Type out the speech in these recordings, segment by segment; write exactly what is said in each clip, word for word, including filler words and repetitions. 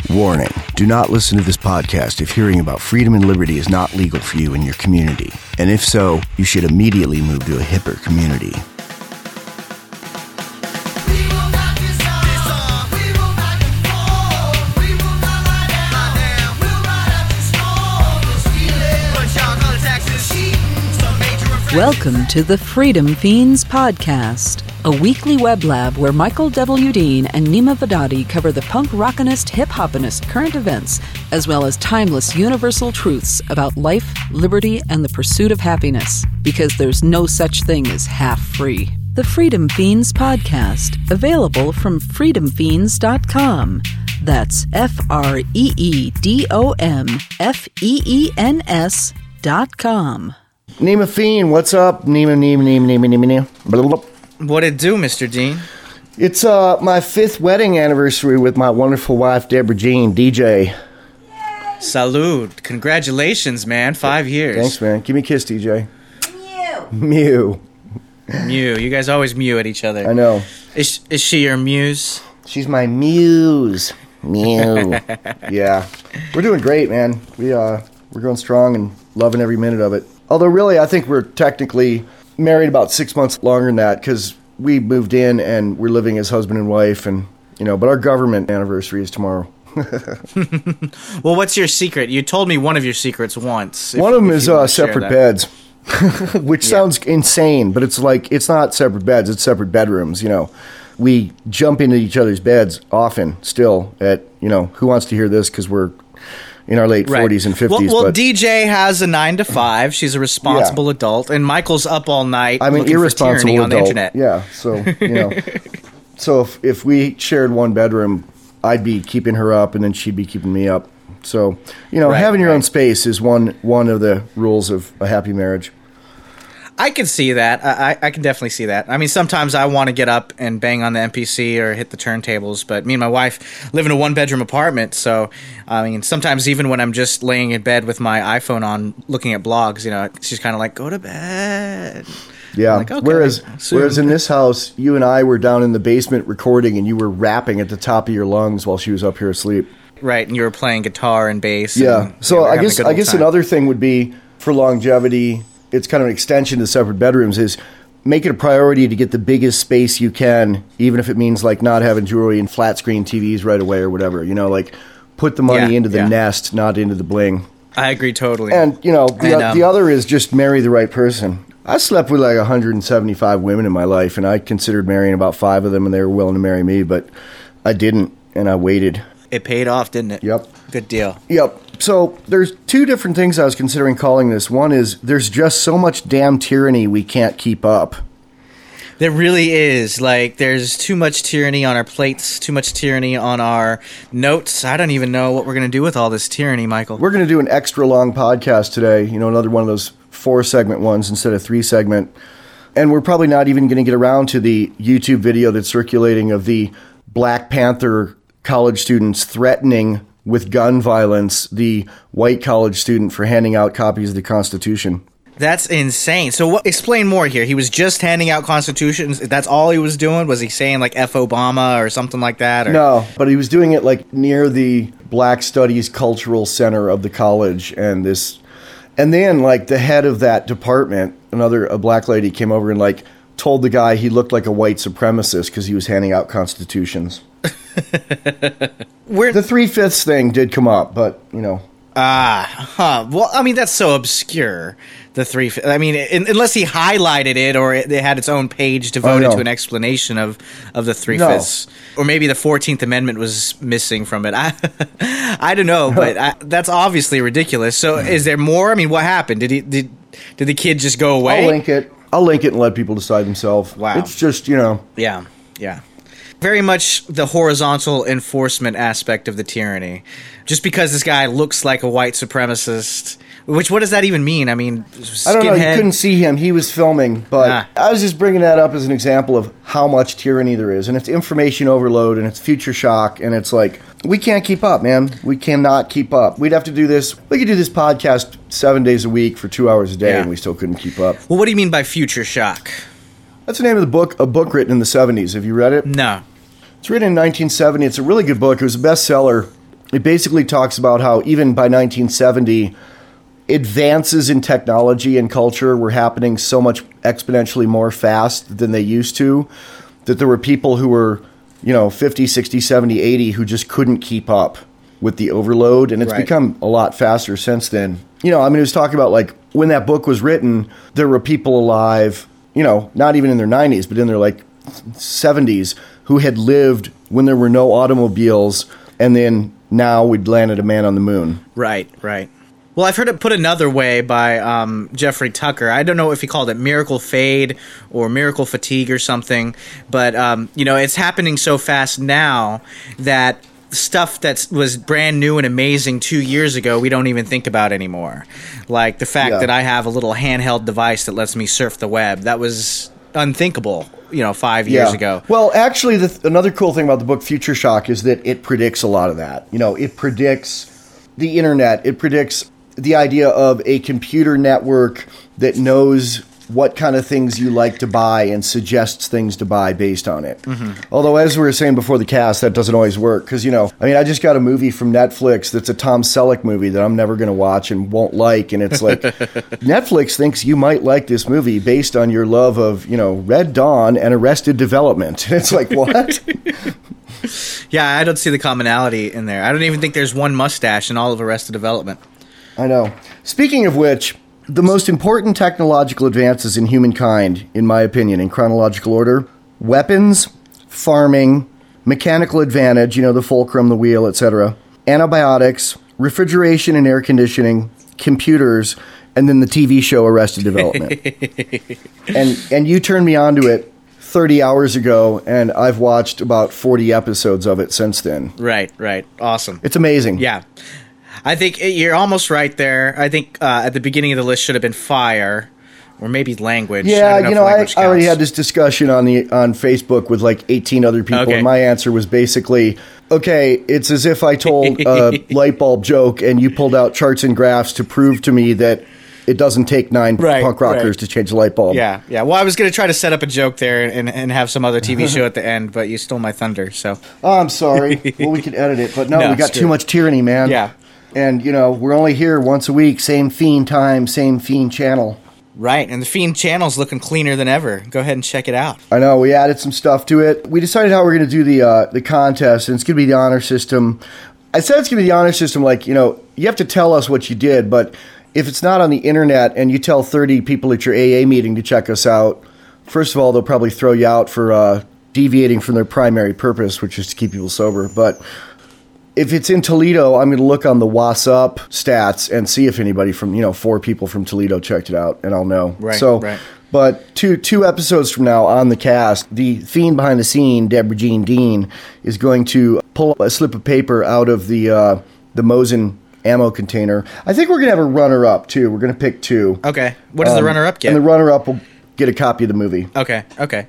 Warning, do not listen to this podcast if hearing about freedom and liberty is not legal for you in your community. And if so, you should immediately move to a hipper community. Welcome to the Freedom Fiends Podcast, a weekly web lab where Michael W. Dean and Nima Vadadi cover the punk rockinist, hip-hopinist current events, as well as timeless universal truths about life, liberty, and the pursuit of happiness, because there's no such thing as half-free. The Freedom Fiends Podcast, available from freedom fiends dot com. That's F R E E D O M F E E N S dot com. Nima Fiend, what's up? Nima, Nima, Nima, Nima, Nima, Nima. Blah, blah, blah. What it do, Mister Dean? It's uh my fifth wedding anniversary with my wonderful wife, Deborah Jean, D J. Salud. Congratulations, man. Five years. Thanks, man. Give me a kiss, D J. Mew. Mew. Mew. You guys always mew at each other. I know. Is, is she your muse? She's my muse. Mew. Yeah. We're doing great, man. We, uh, we're going strong and loving every minute of it. Although, really, I think we're technically married about six months longer than that because we moved in and we're living as husband and wife, and you know. But our government anniversary is tomorrow. Well, what's your secret? You told me one of your secrets once. If, one of them if is you want uh, to share separate that. beds, which Yeah. sounds insane, but it's like it's not separate beds; it's separate bedrooms. You know, we jump into each other's beds often. Still, at you know, who wants to hear this? Because we're in our late Right. forties and fifties. Well, well but D J has a nine to five. She's a responsible Yeah. adult, and Michael's up all night. I'm an looking irresponsible for tyranny on the adult. internet. Yeah, so you know, so if if we shared one bedroom, I'd be keeping her up, and then she'd be keeping me up. So you know, Right, having your right. own space is one one of the rules of a happy marriage. I can see that. I, I I can definitely see that. I mean, sometimes I want to get up and bang on the M P C or hit the turntables, but me and my wife live in a one-bedroom apartment, so, I mean, sometimes even when I'm just laying in bed with my iPhone on looking at blogs, you know, she's kind of like, go to bed. Yeah. I'm like, okay, whereas soon. whereas in this house, you and I were down in the basement recording, and you were rapping at the top of your lungs while she was up here asleep. Right, and you were playing guitar and bass. Yeah. And, So you know, we're I having a guess good I old guess time. another thing would be for longevity. It's kind of an extension to separate bedrooms. Is make it a priority to get the biggest space you can, even if it means like not having jewelry and flat screen T Vs right away or whatever. You know, like put the money Yeah, into the yeah. nest, not into the bling. I agree totally. And you know, the, And, um, the other is just marry the right person. I slept with like one hundred seventy-five women in my life, and I considered marrying about five of them, and they were willing to marry me, but I didn't, and I waited. It paid off, didn't it? Yep. Good deal. Yep. So there's two different things I was considering calling this. One is there's just so much damn tyranny we can't keep up. There really is. Like, there's too much tyranny on our plates, too much tyranny on our notes. I don't even know what we're going to do with all this tyranny, Michael. We're going to do an extra long podcast today, you know, another one of those four segment ones instead of three segment. And we're probably not even going to get around to the YouTube video that's circulating of the Black Panther college students threatening with gun violence the white college student for handing out copies of the Constitution. That's insane. So what, explain more here. He was just handing out constitutions. That's all he was doing? Was he saying like F Obama or something like that? Or? No, but he was doing it like near the Black Studies Cultural Center of the college, and this, and then like the head of that department, another a black lady came over and like told the guy he looked like a white supremacist because he was handing out constitutions. We're, The three-fifths thing did come up, but you know. Ah, huh. Well, I mean, that's so obscure. The three. I mean, in, unless he highlighted it or it, it had its own page devoted Oh, no. to an explanation of, of the three No. fifths, or maybe the Fourteenth Amendment was missing from it. I, I don't know, but I, that's obviously ridiculous. So, is there more? I mean, what happened? Did he did did the kid just go away? I'll link it. I'll link it and let people decide themselves. Wow. It's just, you know. Yeah, yeah. Very much the horizontal enforcement aspect of the tyranny. Just because this guy looks like a white supremacist, which what does that even mean? I mean, I don't know. You skinhead? couldn't see him. He was filming. But Ah. I was just bringing that up as an example of how much tyranny there is. And it's information overload, and it's future shock. And it's like, we can't keep up, man. We cannot keep up. We'd have to do this. We could do this podcast seven days a week for two hours a day, Yeah. and we still couldn't keep up. Well, what do you mean by future shock? That's the name of the book, a book written in the seventies. Have you read it? No. It's written in nineteen seventy. It's a really good book. It was a bestseller it basically talks about how even by nineteen seventy, advances in technology and culture were happening so much exponentially more fast than they used to, that there were people who were, you know, fifty, sixty, seventy, eighty who just couldn't keep up with the overload. And it's Right. become a lot faster since then. You know, I mean, it was talking about like when that book was written, there were people alive, you know, not even in their nineties, but in their like seventies who had lived when there were no automobiles. And then now we'd landed a man on the moon. Right, right. Well, I've heard it put another way by um, Jeffrey Tucker. I don't know if he called it miracle fade or miracle fatigue or something, but um, you know, it's happening so fast now that stuff that was brand new and amazing two years ago, we don't even think about anymore. Like the fact Yeah. that I have a little handheld device that lets me surf the web. That was unthinkable, you know, five years ago. Well, actually, the th- another cool thing about the book Future Shock is that it predicts a lot of that. You know, it predicts the internet. It predicts the idea of a computer network that knows what kind of things you like to buy and suggests things to buy based on it. Mm-hmm. Although, as we were saying before the cast, that doesn't always work. Because, you know, I mean, I just got a movie from Netflix that's a Tom Selleck movie that I'm never going to watch and won't like. And it's like, Netflix thinks you might like this movie based on your love of, you know, Red Dawn and Arrested Development. And it's like, what? Yeah, I don't see the commonality in there. I don't even think there's one mustache in all of Arrested Development. I know. Speaking of which, the most important technological advances in humankind, in my opinion, in chronological order, weapons, farming, mechanical advantage, you know, the fulcrum, the wheel, et cetera, antibiotics, refrigeration and air conditioning, computers, and then the T V show Arrested Development. and and you turned me on to it thirty hours ago, and I've watched about forty episodes of it since then. Right, right. Awesome. It's amazing. Yeah. I think you're almost right there. I think uh, at the beginning of the list should have been fire, or maybe language. I Yeah, don't know you if know, I, language I already counts. had this discussion on the on Facebook with like eighteen other people, Okay. and my answer was basically, okay, it's as if I told a light bulb joke and you pulled out charts and graphs to prove to me that it doesn't take nine Right, punk rockers right. to change a light bulb. Yeah, yeah. Well, I was going to try to set up a joke there and, and have some other T V show at the end, but you stole my thunder. So Oh, I'm sorry. Well, we could edit it, but no, No, we got it's too good. much tyranny, man. Yeah. And, you know, we're only here once a week, same fiend time, same fiend channel. right, and the Fiend channel's looking cleaner than ever. Go ahead and check it out. I know, we added some stuff to it. We decided how we're going to do the uh, the contest, and it's going to be the honor system. I said it's going to be the honor system, like, you know, you have to tell us what you did, but if it's not on the internet and you tell thirty people at your A A meeting to check us out, first of all, they'll probably throw you out for uh, deviating from their primary purpose, which is to keep people sober. But if it's in Toledo, I'm going to look on the WhatsApp stats and see if anybody from, you know, four people from Toledo checked it out, and I'll know. Right, so, right. But two two episodes from now on the cast, the fiend behind the scene, Deborah Jean Dean, is going to pull a slip of paper out of the uh, the Mosin ammo container. I think we're going to have a runner-up, too. We're going to pick two. Okay. What does the Um, runner-up get? And the runner-up will get a copy of the movie. okay, okay.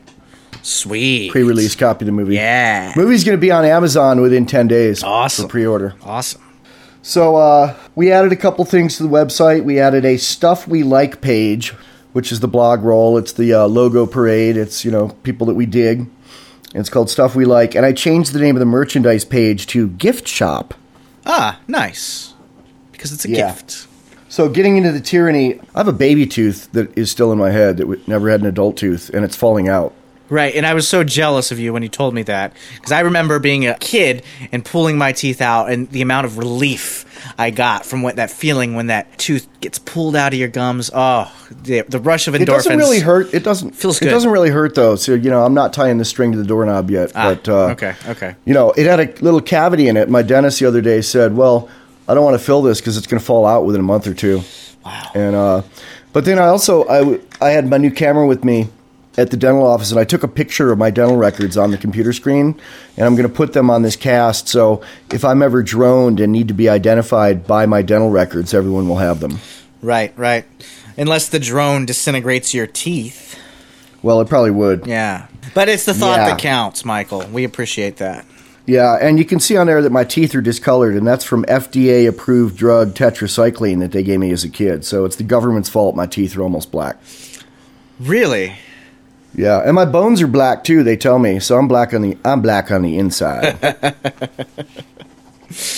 Sweet. Pre-release copy of the movie. Yeah. Movie's going to be on Amazon within ten days. Awesome. For pre-order. Awesome. So uh, we added a couple things to the website. We added a Stuff We Like page, which is the blog roll. It's the uh, logo parade. It's, you know, people that we dig. And it's called Stuff We Like. And I changed the name of the merchandise page to Gift Shop. Ah, nice. Because it's a Yeah. gift. So getting into the tyranny, I have a baby tooth that is still in my head that w- never had an adult tooth, and it's falling out. Right, and I was so jealous of you when you told me that. Because I remember being a kid and pulling my teeth out and the amount of relief I got from what that feeling when that tooth gets pulled out of your gums. Oh, the, the rush of endorphins. It doesn't really hurt. It doesn't. Feels It good. doesn't really hurt though. So you know, I'm not tying the string to the doorknob yet. Ah, but uh, okay, okay. You know, it had a little cavity in it. My dentist the other day said, "Well, I don't want to fill this because it's going to fall out within a month or two." Wow. And uh, but then I also I w- I had my new camera with me at the dental office, and I took a picture of my dental records on the computer screen, and I'm going to put them on this cast. So if I'm ever droned and need to be identified by my dental records, everyone will have them. Right, right. Unless the drone disintegrates your teeth. Well, it probably would. Yeah. But it's the thought Yeah. that counts, Michael. We appreciate that. Yeah, and you can see on there that my teeth are discolored, and that's from F D A-approved drug tetracycline that they gave me as a kid. So it's the government's fault my teeth are almost black. Really? Yeah, and my bones are black too. They tell me, so I'm black on the I'm black on the inside.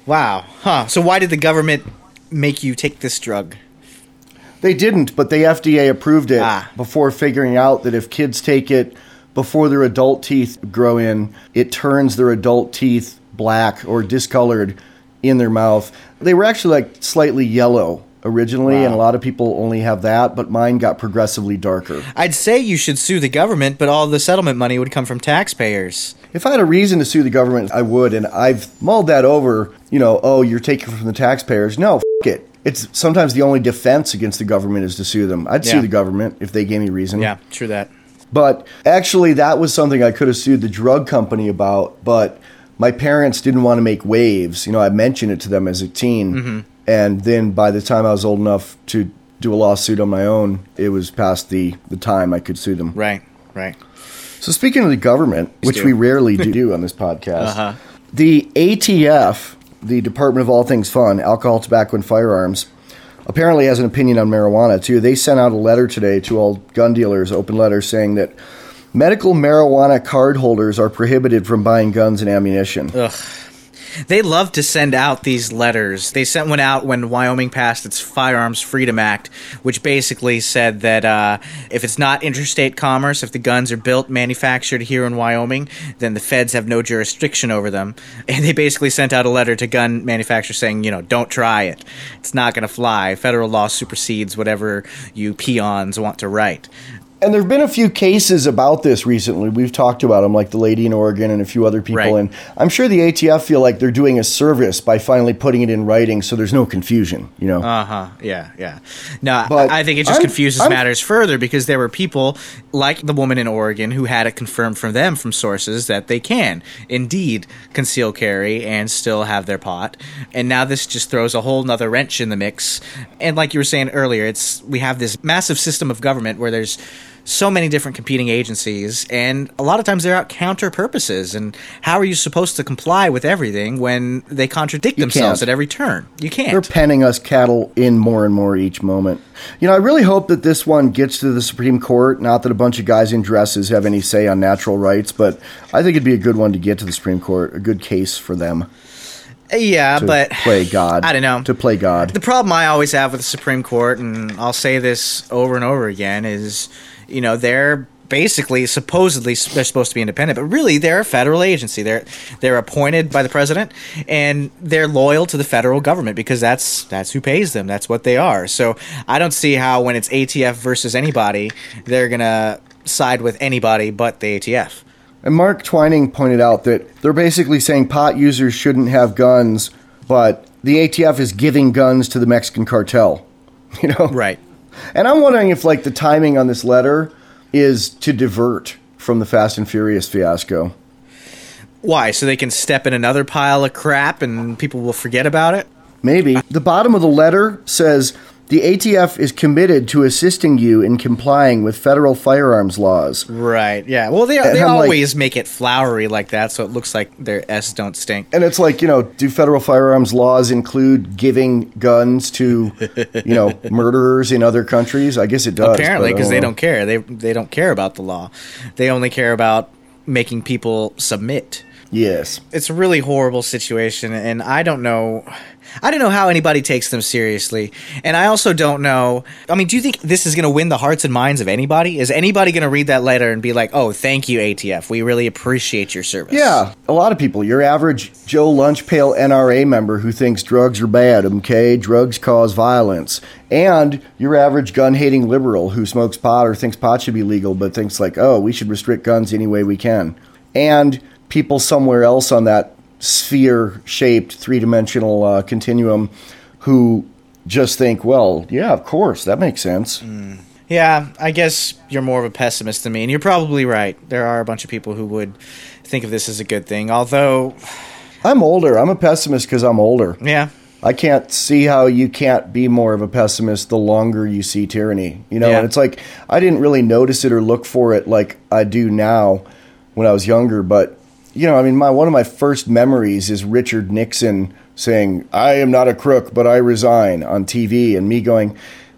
Wow. Huh. So why did the government make you take this drug? They didn't, but the F D A approved it Ah. before figuring out that if kids take it before their adult teeth grow in, it turns their adult teeth black or discolored in their mouth. They were actually like slightly yellow originally, Wow. and a lot of people only have that, but mine got progressively darker. I'd say you should sue the government, but all the settlement money would come from taxpayers. If I had a reason to sue the government, I would, and I've mulled that over, you know, oh, you're taking from the taxpayers. No, f*** it. It's sometimes the only defense against the government is to sue them. I'd Yeah. sue the government if they gave me reason. Yeah, true that. But actually, that was something I could have sued the drug company about, but my parents didn't want to make waves. You know, I mentioned it to them as a teen, Mm-hmm. and then by the time I was old enough to do a lawsuit on my own, it was past the, the time I could sue them. Right, right. So speaking of the government, which do. we rarely do on this podcast, Uh-huh. the A T F, the Department of All Things Fun, Alcohol, Tobacco, and Firearms, apparently has an opinion on marijuana, too. They sent out a letter today to all gun dealers, open letter, saying that medical marijuana card holders are prohibited from buying guns and ammunition. Ugh. They love to send out these letters. They sent one out when Wyoming passed its Firearms Freedom Act, which basically said that uh, if it's not interstate commerce, if the guns are built, manufactured here in Wyoming, then the feds have no jurisdiction over them. And they basically sent out a letter to gun manufacturers saying, you know, don't try it. It's not going to fly. Federal law supersedes whatever you peons want to write. And there have been a few cases about this recently. We've talked about them, like the lady in Oregon and a few other people. Right. And I'm sure the A T F feel like they're doing a service by finally putting it in writing so there's no confusion, you know? Uh-huh. Yeah, yeah. No, But I think it just I'm- confuses I'm- matters further because there were people like the woman in Oregon who had it confirmed from them from sources that they can indeed conceal carry and still have their pot. And now this just throws a whole nother wrench in the mix. And like you were saying earlier, it's we have this massive system of government where there's so many different competing agencies, and a lot of times they're out counter purposes. And how are you supposed to comply with everything when they contradict themselves can't. at every turn? You can't. They're penning us cattle in more and more each moment. You know, I really hope that this one gets to the Supreme Court. Not that a bunch of guys in dresses have any say on natural rights, but I think it'd be a good one to get to the Supreme Court, a good case for them Yeah, to but play God. I don't know. To play God. The problem I always have with the Supreme Court, and I'll say this over and over again, is, you know, they're basically supposedly they're supposed to be independent, but really they're a federal agency. They're they're appointed by the president, and they're loyal to the federal government because that's that's who pays them. That's what they are. So I don't see how when it's A T F versus anybody, they're gonna side with anybody but the A T F. And Mark Twining pointed out that they're basically saying pot users shouldn't have guns, but the A T F is giving guns to the Mexican cartel. You know? Right. And I'm wondering if, like, the timing on this letter is to divert from the Fast and Furious fiasco. Why? So they can step in another pile of crap and people will forget about it? Maybe. The bottom of the letter says, the A T F is committed to assisting you in complying with federal firearms laws. Right, yeah. Well, they, And they I'm like- always make it flowery like that, so it looks like their S don't stink. And it's like, you know, do federal firearms laws include giving guns to, you know, murderers in other countries? I guess it does. Apparently, but I because they know. don't care. They they don't care about the law. They only care about making people submit. Yes. It's a really horrible situation, and I don't know. I don't know how anybody takes them seriously, and I also don't know. I mean, do you think this is going to win the hearts and minds of anybody? Is anybody going to read that letter and be like, "Oh, thank you, A T F. We really appreciate your service"? Yeah, a lot of people. Your average Joe Lunchpail N R A member who thinks drugs are bad, okay? Drugs cause violence. And your average gun-hating liberal who smokes pot or thinks pot should be legal but thinks like, oh, we should restrict guns any way we can. And people somewhere else on that sphere-shaped three-dimensional uh, continuum who just think, well, yeah, of course, that makes sense. Mm. Yeah, I guess you're more of a pessimist than me, and you're probably right. There are a bunch of people who would think of this as a good thing, although... I'm older. I'm a pessimist because I'm older. Yeah. I can't see how you can't be more of a pessimist the longer you see tyranny. You know, Yeah. and it's like, I didn't really notice it or look for it like I do now when I was younger, but, you know, I mean, my one of my first memories is Richard Nixon saying, I am not a crook, but I resign on T V, and me going,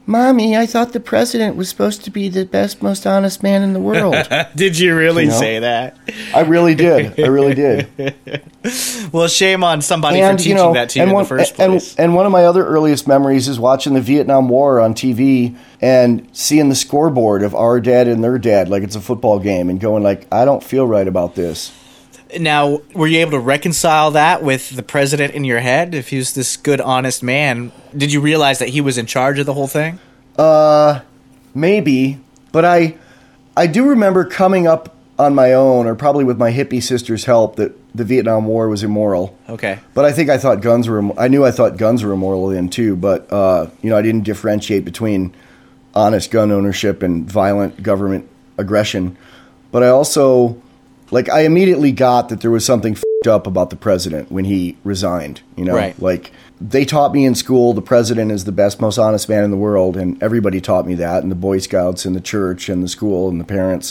Mommy, I thought the president was supposed to be the best, most honest man in the world. Did you really You know? say that? I really did. I really did. Well, shame on somebody And, for teaching you know, that to you and in one, the first and, place. and one of my other earliest memories is watching the Vietnam War on T V and seeing the scoreboard of our dad and their dad like it's a football game and going like, I don't feel right about this. Now, were you able to reconcile that with the president in your head? If he was this good, honest man, did you realize that he was in charge of the whole thing? Uh, maybe, but I, I do remember coming up on my own, or probably with my hippie sister's help, that the Vietnam War was immoral. Okay. But I think I thought guns were. I knew I thought guns were immoral then too. But uh, you know, I didn't differentiate between honest gun ownership and violent government aggression. But I also, like, I immediately got that there was something f***ed up about the president when he resigned. You know, Right. like they taught me in school the president is the best, most honest man in the world, and everybody taught me that, and the Boy Scouts, and the church, and the school, and the parents.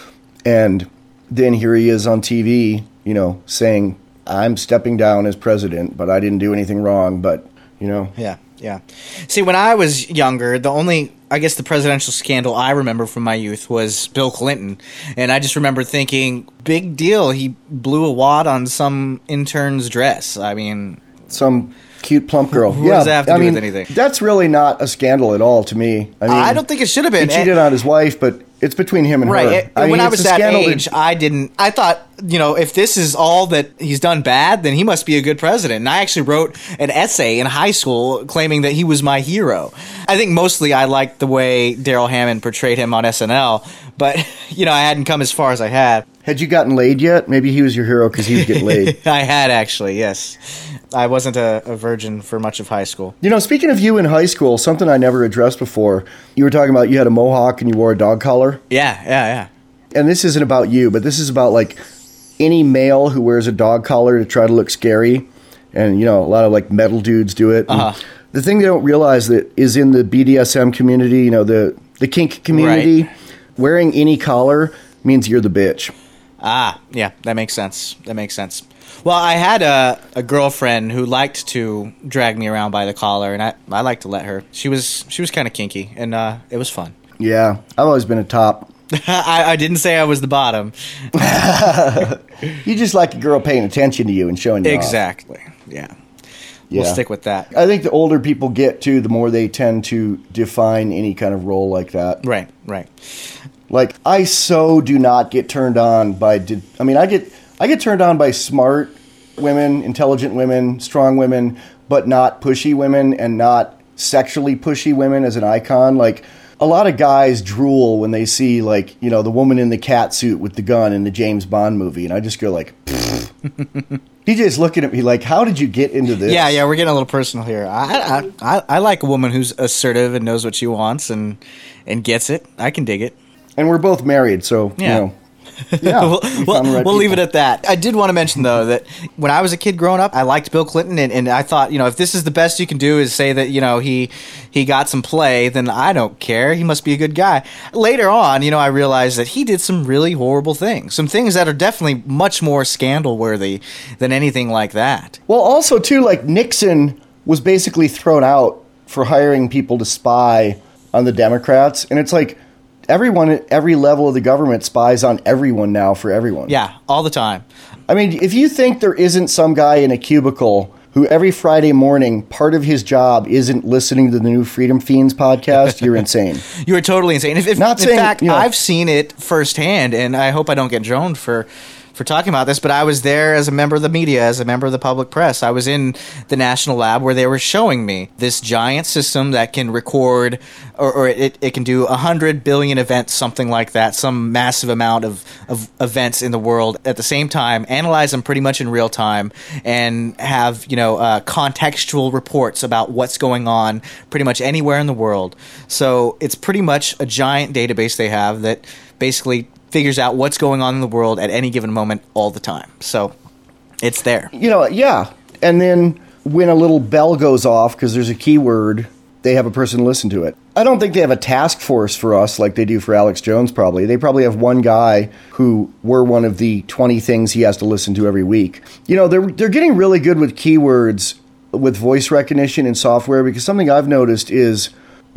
And then here he is on T V, you know, saying, I'm stepping down as president, but I didn't do anything wrong. But, you know. Yeah, yeah. See, when I was younger, the only, I guess, the presidential scandal I remember from my youth was Bill Clinton. And I just remember thinking, big deal, he blew a wad on some intern's dress. I mean... Some cute plump girl. Who yeah, does that have to I do mean, with anything? That's really not a scandal at all to me. I mean, I don't think it should have been. He cheated on his wife, but it's between him and Right. her. It- I mean, when I it's was a that scandal age, that- I didn't. I thought, you know, if this is all that he's done bad, then he must be a good president. And I actually wrote an essay in high school claiming that he was my hero. I think mostly I liked the way Daryl Hammond portrayed him on S N L, but you know, I hadn't come as far as I had. Had you gotten laid yet? Maybe he was your hero because he was getting laid. I had actually, yes. I wasn't a, a virgin for much of high school. You know, speaking of you in high school, something I never addressed before. You were talking about you had a mohawk and you wore a dog collar. Yeah, yeah, yeah. And this isn't about you, but this is about like any male who wears a dog collar to try to look scary. And, you know, a lot of like metal dudes do it. And Uh-huh. the thing they don't realize that is in the B D S M community, you know, the, the kink community, Right. wearing any collar means you're the bitch. Ah, yeah, that makes sense. That makes sense. Well, I had a, a girlfriend who liked to drag me around by the collar, and I, I liked to let her. She was she was kind of kinky, and uh, it was fun. Yeah, I've always been a top. I, I didn't say I was the bottom. You just like a girl paying attention to you and showing you off. Exactly. Yeah. Yeah. We'll stick with that. I think the older people get to, the more they tend to define any kind of role like that. Right, right. Like, I so do not get turned on by, did, I mean, I get I get turned on by smart women, intelligent women, strong women, but not pushy women and not sexually pushy women as an icon. Like, a lot of guys drool when they see, like, you know, the woman in the cat suit with the gun in the James Bond movie. And I just go like, D J's looking at me like, how did you get into this? Yeah, yeah, we're getting a little personal here. I, I, I, I like a woman who's assertive and knows what she wants and, and gets it. I can dig it. And we're both married, so, Yeah. you know. Yeah, we'll we we'll, found the right we'll leave it people. at that. I did want to mention, though, that when I was a kid growing up, I liked Bill Clinton, and, and I thought, you know, if this is the best you can do is say that, you know, he he got some play, then I don't care. He must be a good guy. Later on, you know, I realized that he did some really horrible things, some things that are definitely much more scandal-worthy than anything like that. Well, also, too, like, Nixon was basically thrown out for hiring people to spy on the Democrats. And it's like, everyone at every level of the government spies on everyone now for everyone. Yeah, all the time. I mean, if you think there isn't some guy in a cubicle who every Friday morning, part of his job isn't listening to the new Freedom Fiends podcast, you're insane. You are totally insane. If, if, Not in saying, fact, you know- I've seen it firsthand, and I hope I don't get droned for, for talking about this, but I was there as a member of the media, as a member of the public press. I was in the National Lab where they were showing me this giant system that can record, or, or it, it can do one hundred billion events, something like that, some massive amount of, of events in the world at the same time, analyze them pretty much in real time, and have, you know, uh, contextual reports about what's going on pretty much anywhere in the world. So it's pretty much a giant database they have that basically figures out what's going on in the world at any given moment all the time. So it's there. You know, yeah. And then when a little bell goes off because there's a keyword, they have a person listen to it. I don't think they have a task force for us like they do for Alex Jones, probably. They probably have one guy who we're one of the twenty things he has to listen to every week. You know, they're they're getting really good with keywords, with voice recognition and software, because something I've noticed is,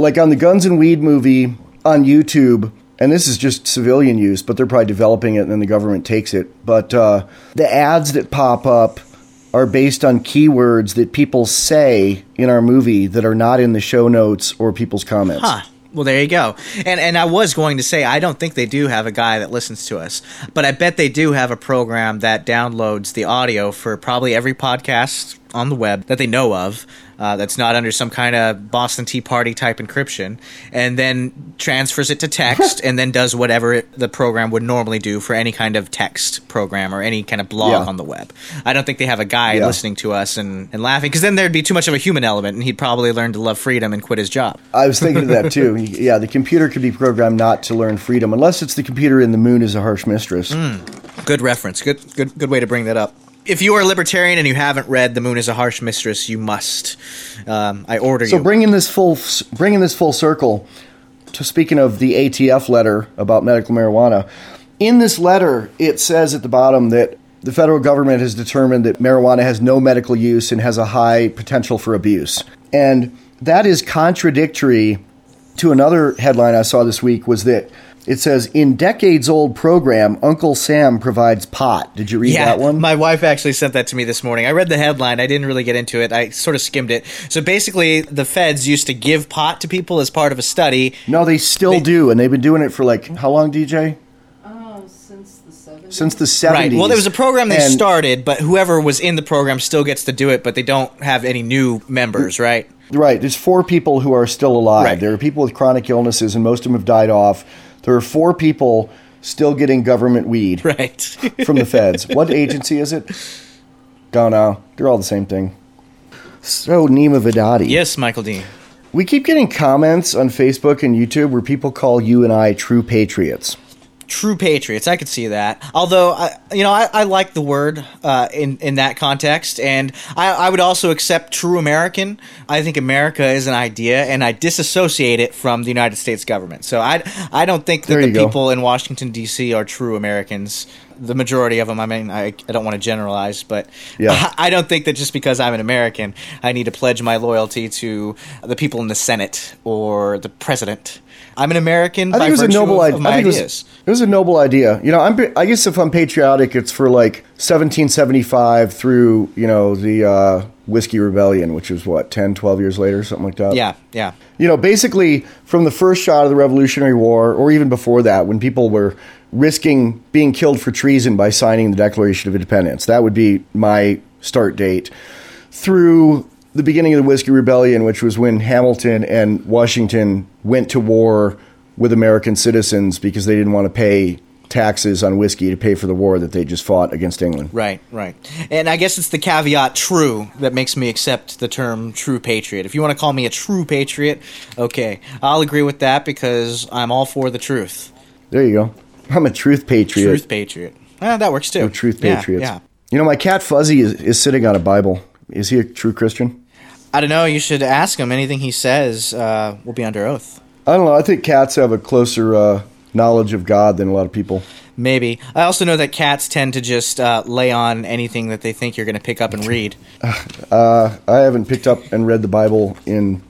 like on the Guns and Weed movie on YouTube, and this is just civilian use, but they're probably developing it and then the government takes it. But uh, the ads that pop up are based on keywords that people say in our movie that are not in the show notes or people's comments. Huh. Well, there you go. And and I was going to say, I don't think they do have a guy that listens to us, but I bet they do have a program that downloads the audio for probably every podcast on the web that they know of, uh, that's not under some kind of Boston Tea Party type encryption, and then transfers it to text and then does whatever it, the program would normally do for any kind of text program or any kind of blog Yeah. on the web. I don't think they have a guy Yeah. listening to us and, and laughing, because then there'd be too much of a human element, and he'd probably learn to love freedom and quit his job. I was thinking of that too. Yeah, the computer could be programmed not to learn freedom, unless it's the computer in The Moon is a Harsh Mistress. Good reference. Good, good, good way to bring that up. If you are a libertarian and you haven't read The Moon is a Harsh Mistress, you must. Um, I order So you. bringing this full bringing this full circle to speaking of the A T F letter about medical marijuana. In this letter, it says at the bottom that the federal government has determined that marijuana has no medical use and has a high potential for abuse. And that is contradictory to another headline I saw this week, was that it says, in decades-old program, Uncle Sam provides pot. Did you read yeah, that one? my wife actually sent that to me this morning. I read the headline. I didn't really get into it. I sort of skimmed it. So basically, the feds used to give pot to people as part of a study. No, they still They- do, and they've been doing it for like, how long, D J? Oh, since the seventies. Since the seventies. Right. Well, there was a program they And- started, but whoever was in the program still gets to do it, but they don't have any new members, right? Right. There's four people who are still alive. Right. There are people with chronic illnesses, and most of them have died off. There are four people still getting government weed Right. from the feds. What agency is it? Don't know. They're all the same thing. So, Nima Vidadi. Yes, Michael Dean. We keep getting comments on Facebook and YouTube where people call you and I true patriots. True patriots, I could see that. Although, I, you know, I, I like the word uh, in in that context, and I, I would also accept true American. I think America is an idea, and I disassociate it from the United States government. So I I don't think that There the you go. people in Washington D C are true Americans. The majority of them. I mean, I, I don't want to generalize, but Yeah. I, I don't think that just because I'm an American, I need to pledge my loyalty to the people in the Senate or the president. I'm an American I by think it was a virtue noble of, idea. of my I think it was, ideas. it was a noble idea. You know, I'm. I guess if I'm patriotic, it's for like seventeen seventy-five through you know the uh, Whiskey Rebellion, which was what ten, twelve years later, something like that. Yeah, yeah. You know, basically from the first shot of the Revolutionary War, or even before that, when people were risking being killed for treason by signing the Declaration of Independence, that would be my start date. Through the beginning of the Whiskey Rebellion, which was when Hamilton and Washington went to war with American citizens because they didn't want to pay taxes on whiskey to pay for the war that they just fought against England. Right, right. And I guess it's the caveat true that makes me accept the term true patriot. If you want to call me a true patriot, okay. I'll agree with that because I'm all for the truth. There you go. I'm a truth patriot. Truth patriot. Eh, that works too. We're truth Yeah, patriots. Yeah. You know, my cat Fuzzy is, is sitting on a Bible. Is he a true Christian? I don't know. You should ask him. Anything he says uh, will be under oath. I don't know. I think cats have a closer uh, knowledge of God than a lot of people. Maybe. I also know that cats tend to just uh, lay on anything that they think you're going to pick up and read. Uh, I haven't picked up and read the Bible in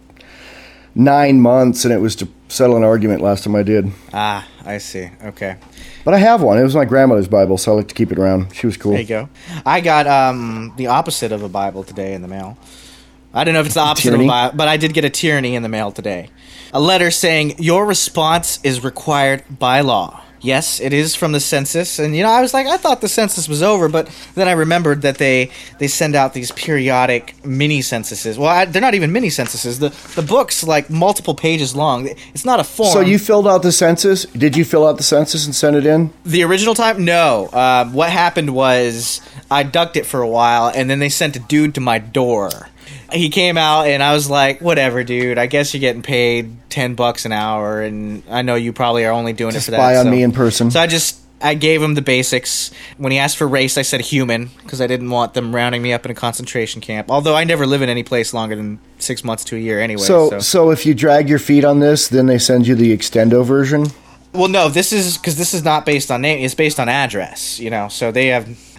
nine months, and it was to settle an argument last time I did. Ah, I see. Okay. But I have one. It was my grandmother's Bible, so I like to keep it around. She was cool. There you go. I got um, the opposite of a Bible today in the mail. I don't know if it's the opposite Tyranny? of a Bible, but I did get a tyranny in the mail today. A letter saying, your response is required by law. Yes, it is from the census. And, you know, I was like, I thought the census was over, but then I remembered that they, they send out these periodic mini censuses. Well, I, they're not even mini censuses. The, the book's like multiple pages long. It's not a form. So you filled out the census? Did you fill out the census and send it in? The original time? No. Um, what happened was I ducked it for a while, and then they sent a dude to my door. He came out, and I was like, whatever, dude. I guess you're getting paid ten bucks an hour, and I know you probably are only doing Just it for that. spy on so. me in person. So I just, I gave him the basics. When he asked for race, I said human, because I didn't want them rounding me up in a concentration camp. Although I never live in any place longer than six months to a year anyway. So, so. so if you drag your feet on this, then they send you the extendo version? Well, no, this is because this is not based on name. It's based on address, you know. So they have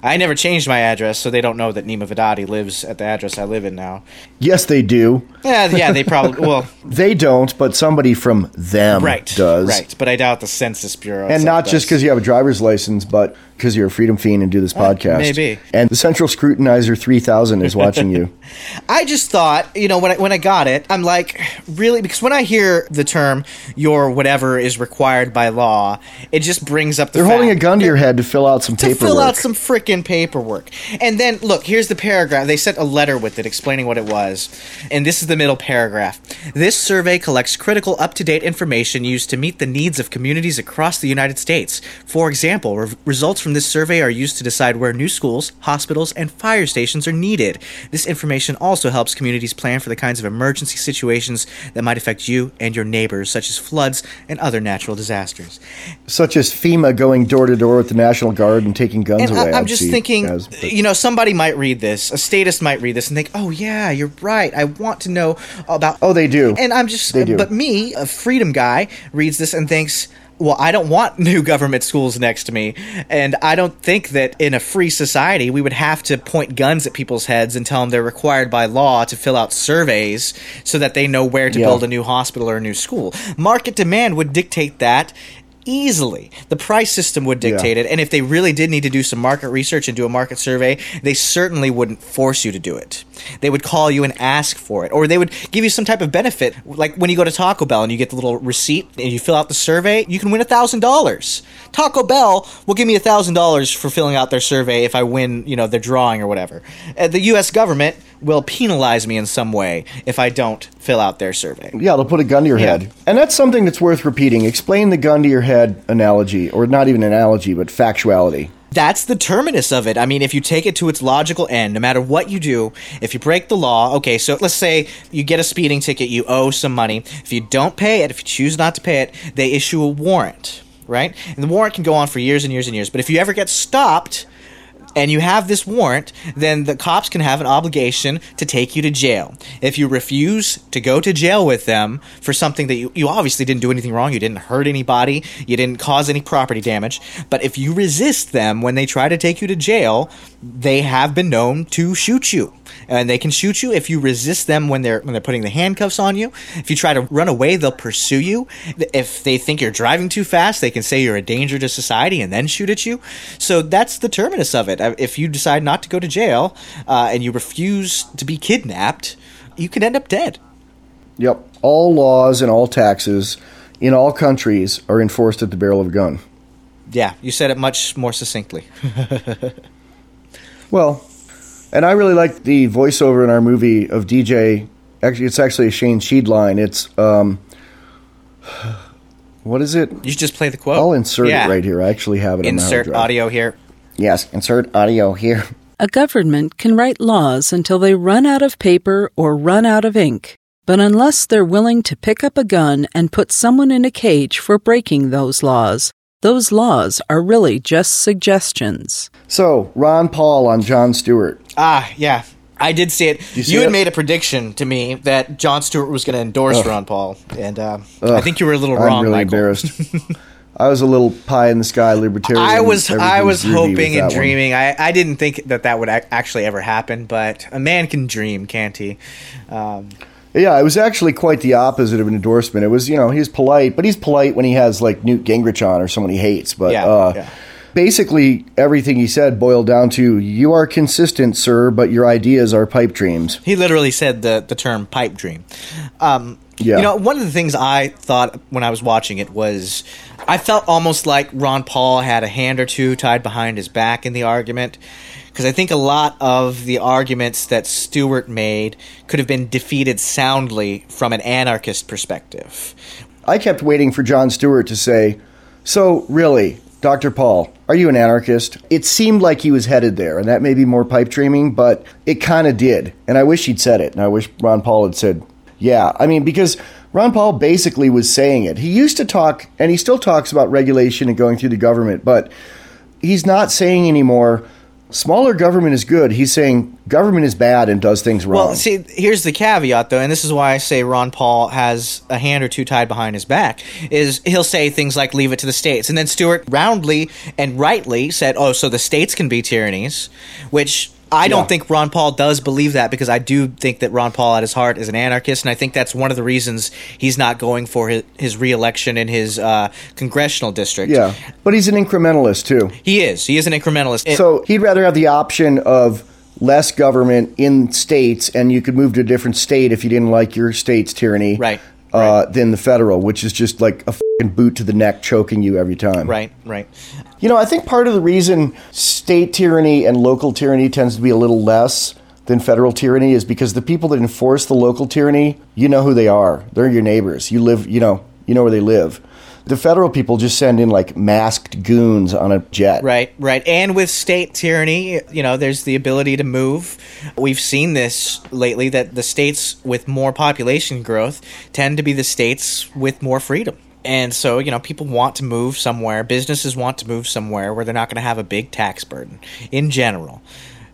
I never changed my address, so they don't know that Nima Vedadi lives at the address I live in now. Yes, they do. Yeah, yeah, they probably, well... They don't, but somebody from them right, does. Right, but I doubt the Census Bureau... And not just because you have a driver's license, but because you're a freedom fiend and do this podcast. Maybe. And the Central Scrutinizer three thousand is watching you. I just thought, you know, when I, when I got it, I'm like, really? Because when I hear the term, your whatever is required by law, it just brings up the They're fact holding a gun to your head to fill out some to paperwork. fill out some frickin' paperwork. And then, look, here's the paragraph. They sent a letter with it explaining what it was. And this is the middle paragraph. This survey collects critical, up-to-date information used to meet the needs of communities across the United States. For example, re- results from this survey are used to decide where new schools, hospitals, and fire stations are needed. This information also helps communities plan for the kinds of emergency situations that might affect you and your neighbors, such as floods and other natural disasters. Such as FEMA going door to door with the National Guard and taking guns And away. I, I'm I'd just see thinking, as, but- you know, somebody might read this, a statist might read this and think, oh, yeah, you're right. I want to know about... Oh, they do. And I'm just... They do. But me, a freedom guy, reads this and thinks... Well, I don't want new government schools next to me, and I don't think that in a free society we would have to point guns at people's heads and tell them they're required by law to fill out surveys so that they know where to Yeah. build a new hospital or a new school. Market demand would dictate that easily. The price system would dictate Yeah. it, and if they really did need to do some market research and do a market survey, they certainly wouldn't force you to do it. They would call you and ask for it, or they would give you some type of benefit. Like when you go to Taco Bell and you get the little receipt and you fill out the survey, you can win one thousand dollars. Taco Bell will give me one thousand dollars for filling out their survey if I win, you know, their drawing or whatever. Uh, the U S government will penalize me in some way if I don't fill out their survey. Yeah, they'll put a gun to your Yeah. head. And that's something that's worth repeating. Explain the gun to your head analogy, or not even analogy, but factuality. That's the terminus of it. I mean, if you take it to its logical end, no matter what you do, if you break the law, okay, so let's say you get a speeding ticket, you owe some money. If you don't pay it, if you choose not to pay it, they issue a warrant, right? And the warrant can go on for years and years and years. But if you ever get stopped and you have this warrant, then the cops can have an obligation to take you to jail. If you refuse to go to jail with them for something that you, you obviously didn't do anything wrong, you didn't hurt anybody, you didn't cause any property damage, but if you resist them when they try to take you to jail, they have been known to shoot you. And they can shoot you if you resist them when they're when they're putting the handcuffs on you. If you try to run away, they'll pursue you. If they think you're driving too fast, they can say you're a danger to society and then shoot at you. So that's the terminus of it. If you decide not to go to jail uh, and you refuse to be kidnapped, you can end up dead. Yep. All laws and all taxes in all countries are enforced at the barrel of a gun. Yeah, you said it much more succinctly. Well, and I really like the voiceover in our movie of D J. Actually, it's actually a Shane Sheed line. It's, um, what is it? You should just play the quote. I'll insert Yeah. it right here. I actually have it on the hard Insert drive. audio here. Yes, insert audio here. A government can write laws until they run out of paper or run out of ink. But unless they're willing to pick up a gun and put someone in a cage for breaking those laws, those laws are really just suggestions. So, Ron Paul on Jon Stewart. Ah, yeah. I did see it. You, see had it? made a prediction to me that Jon Stewart was going to endorse Ugh. Ron Paul, and uh, Ugh, I think you were a little I'm wrong, really Michael. embarrassed. I was a little pie in the sky libertarian. I was I everything's was groovy hoping with and that one. dreaming. I, I didn't think that that would ac- actually ever happen, but a man can dream, can't he? Um, Yeah, it was actually quite the opposite of an endorsement. It was, you know, he's polite, but he's polite when he has, like, Newt Gingrich on or someone he hates. But Yeah, uh, yeah. basically, everything he said boiled down to, you are consistent, sir, but your ideas are pipe dreams. he literally said the, the term pipe dream. Um, Yeah. You know, one of the things I thought when I was watching it was I felt almost like Ron Paul had a hand or two tied behind his back in the argument. Because I think a lot of the arguments that Stewart made could have been defeated soundly from an anarchist perspective. I kept waiting for Jon Stewart to say, so, really, Doctor Paul, are you an anarchist? It seemed like he was headed there, and that may be more pipe dreaming, but it kind of did. And I wish he'd said it, and I wish Ron Paul had said, yeah. I mean, because Ron Paul basically was saying it. He used to talk, and he still talks about regulation and going through the government, but he's not saying anymore, Smaller government is good. He's saying government is bad and does things wrong. Well, see, here's the caveat, though, and this is why I say Ron Paul has a hand or two tied behind his back, is he'll say things like, leave it to the states. And then Stewart roundly and rightly said, oh, so the states can be tyrannies, which I don't Yeah. think Ron Paul does believe that, because I do think that Ron Paul at his heart is an anarchist, and I think that's one of the reasons he's not going for his, his re-election in his uh, congressional district. Yeah, but he's an incrementalist, too. He is. He is an incrementalist. It- So he'd rather have the option of less government in states, and you could move to a different state if you didn't like your state's tyranny, Right, Uh, right. than the federal, which is just like a fucking boot to the neck choking you every time. Right, right. You know, I think part of the reason state tyranny and local tyranny tends to be a little less than federal tyranny is because the people that enforce the local tyranny, you know who they are. They're your neighbors. You live, you know, you know where they live. The federal people just send in like masked goons on a jet. Right, right. And with state tyranny, you know, there's the ability to move. We've seen this lately, that the states with more population growth tend to be the states with more freedom. And so, you know, people want to move somewhere. Businesses want to move somewhere where they're not going to have a big tax burden in general.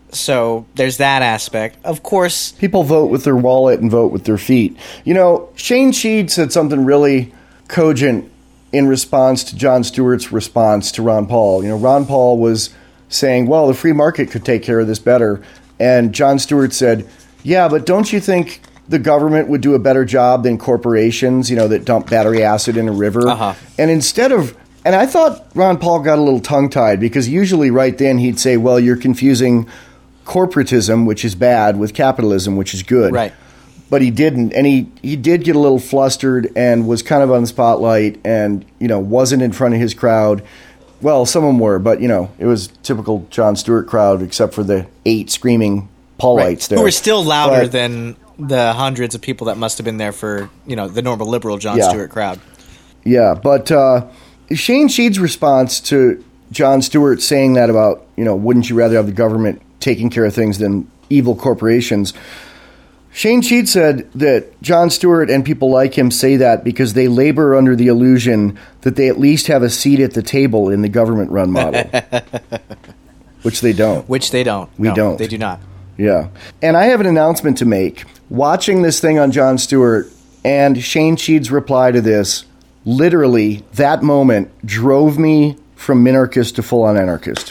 So there's that aspect. Of course, People vote with their wallet and vote with their feet. You know, Shane Sheed said something really cogent in response to Jon Stewart's response to Ron Paul. You know, Ron Paul was saying, well, the free market could take care of this better. And Jon Stewart said, yeah, but don't you think the government would do a better job than corporations, you know, that dump battery acid in a river? Uh-huh. And instead of, and I thought Ron Paul got a little tongue-tied, because usually right then he'd say, well, you're confusing corporatism, which is bad, with capitalism, which is good. Right. But he didn't, and he, he did get a little flustered and was kind of on the spotlight and, you know, wasn't in front of his crowd. Well, some of them were, but, you know, it was typical Jon Stewart crowd, except for the eight screaming Paulites right, there. who were still louder But- than the hundreds of people that must have been there for, you know, the normal liberal Jon Yeah. Stewart crowd. Yeah, but uh, Shane Sheed's response to Jon Stewart saying that about, you know, wouldn't you rather have the government taking care of things than evil corporations? Shane Sheed said that Jon Stewart and people like him say that because they labor under the illusion that they at least have a seat at the table in the government-run model, which they don't. Which they don't. We No, don't. They do not. Yeah. And I have an announcement to make. Watching this thing on Jon Stewart and Shane Sheed's reply to this, literally, that moment drove me from minarchist to full-on anarchist.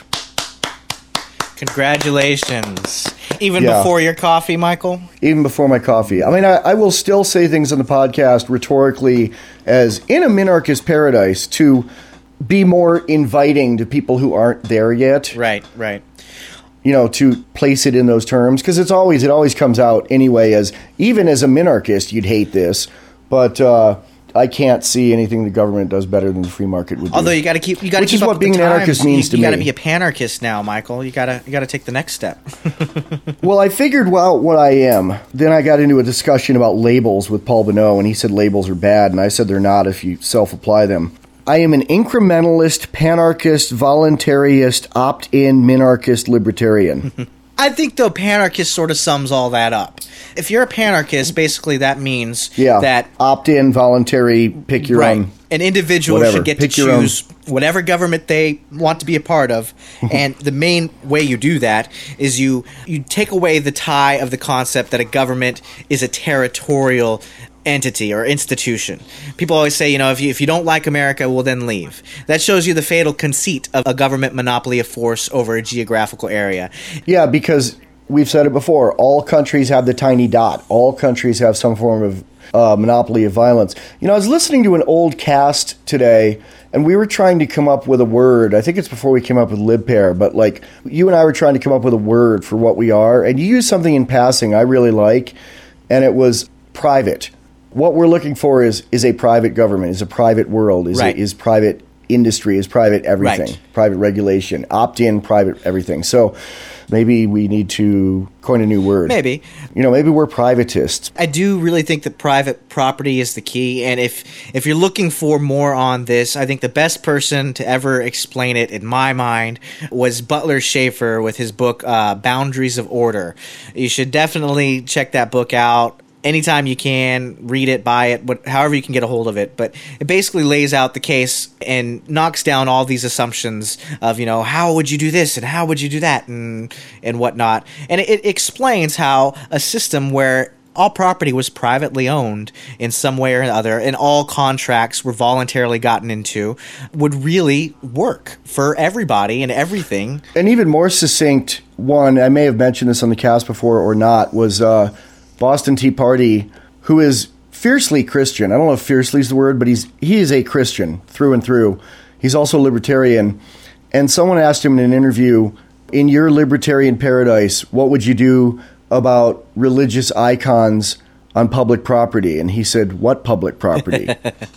Congratulations. Even Yeah. before your coffee, Michael? Even before my coffee. I mean, I, I will still say things on the podcast rhetorically as in a minarchist paradise to be more inviting to people who aren't there yet. Right, right. You know, to place it in those terms, because it's always it always comes out anyway as even as a minarchist you'd hate this, but uh, I can't see anything the government does better than the free market would do. Although you got to keep, you got to Which keep is up what with being the an anarchist times. means you, to you got to me. be a panarchist now, Michael. You got to, you got to take the next step. Well, I figured out what I am. Then I got into a discussion about labels with Paul Bonneau, and he said labels are bad, and I said they're not if you self-apply them. I am an incrementalist, panarchist, voluntarist, opt-in, minarchist, libertarian. I think, though, panarchist sort of sums all that up. If you're a panarchist, basically that means Yeah, that opt-in, voluntary, pick your right, own. an individual whatever. should get Pick to your own. choose whatever government they want to be a part of. And the main way you do that is you you take away the tie of the concept that a government is a territorial entity or institution. People always say, you know, if you if you don't like America, well, then leave. That shows you the fatal conceit of a government monopoly of force over a geographical area. Yeah, because we've said it before, all countries have the tiny dot. All countries have some form of uh, monopoly of violence. You know, I was listening to an old cast today, and we were trying to come up with a word. I think it's before we came up with libpair, but like you and I were trying to come up with a word for what we are, and you used something in passing I really like, and it was private. What we're looking for is is a private government, is a private world, is Right. a, is private industry, is private everything, Right. private regulation, opt-in, private everything. So maybe we need to coin a new word. Maybe. You know, maybe we're privatists. I do really think that private property is the key, and if if you're looking for more on this, I think the best person to ever explain it, in my mind, was Butler Schaefer with his book uh, Boundaries of Order. You should definitely check that book out. anytime you can, read it, buy it, what, however you can get a hold of it. But it basically lays out the case and knocks down all these assumptions of, you know, how would you do this and how would you do that and and whatnot. And it, it explains how a system where all property was privately owned in some way or other, and all contracts were voluntarily gotten into, would really work for everybody and everything. And even more succinct one, I may have mentioned this on the cast before or not, was uh, Boston Tea Party, who is fiercely Christian. I don't know if fiercely is the word, but he's he is a Christian through and through. He's also libertarian. And someone asked him in an interview, in your libertarian paradise, what would you do about religious icons on public property? And he said, what public property?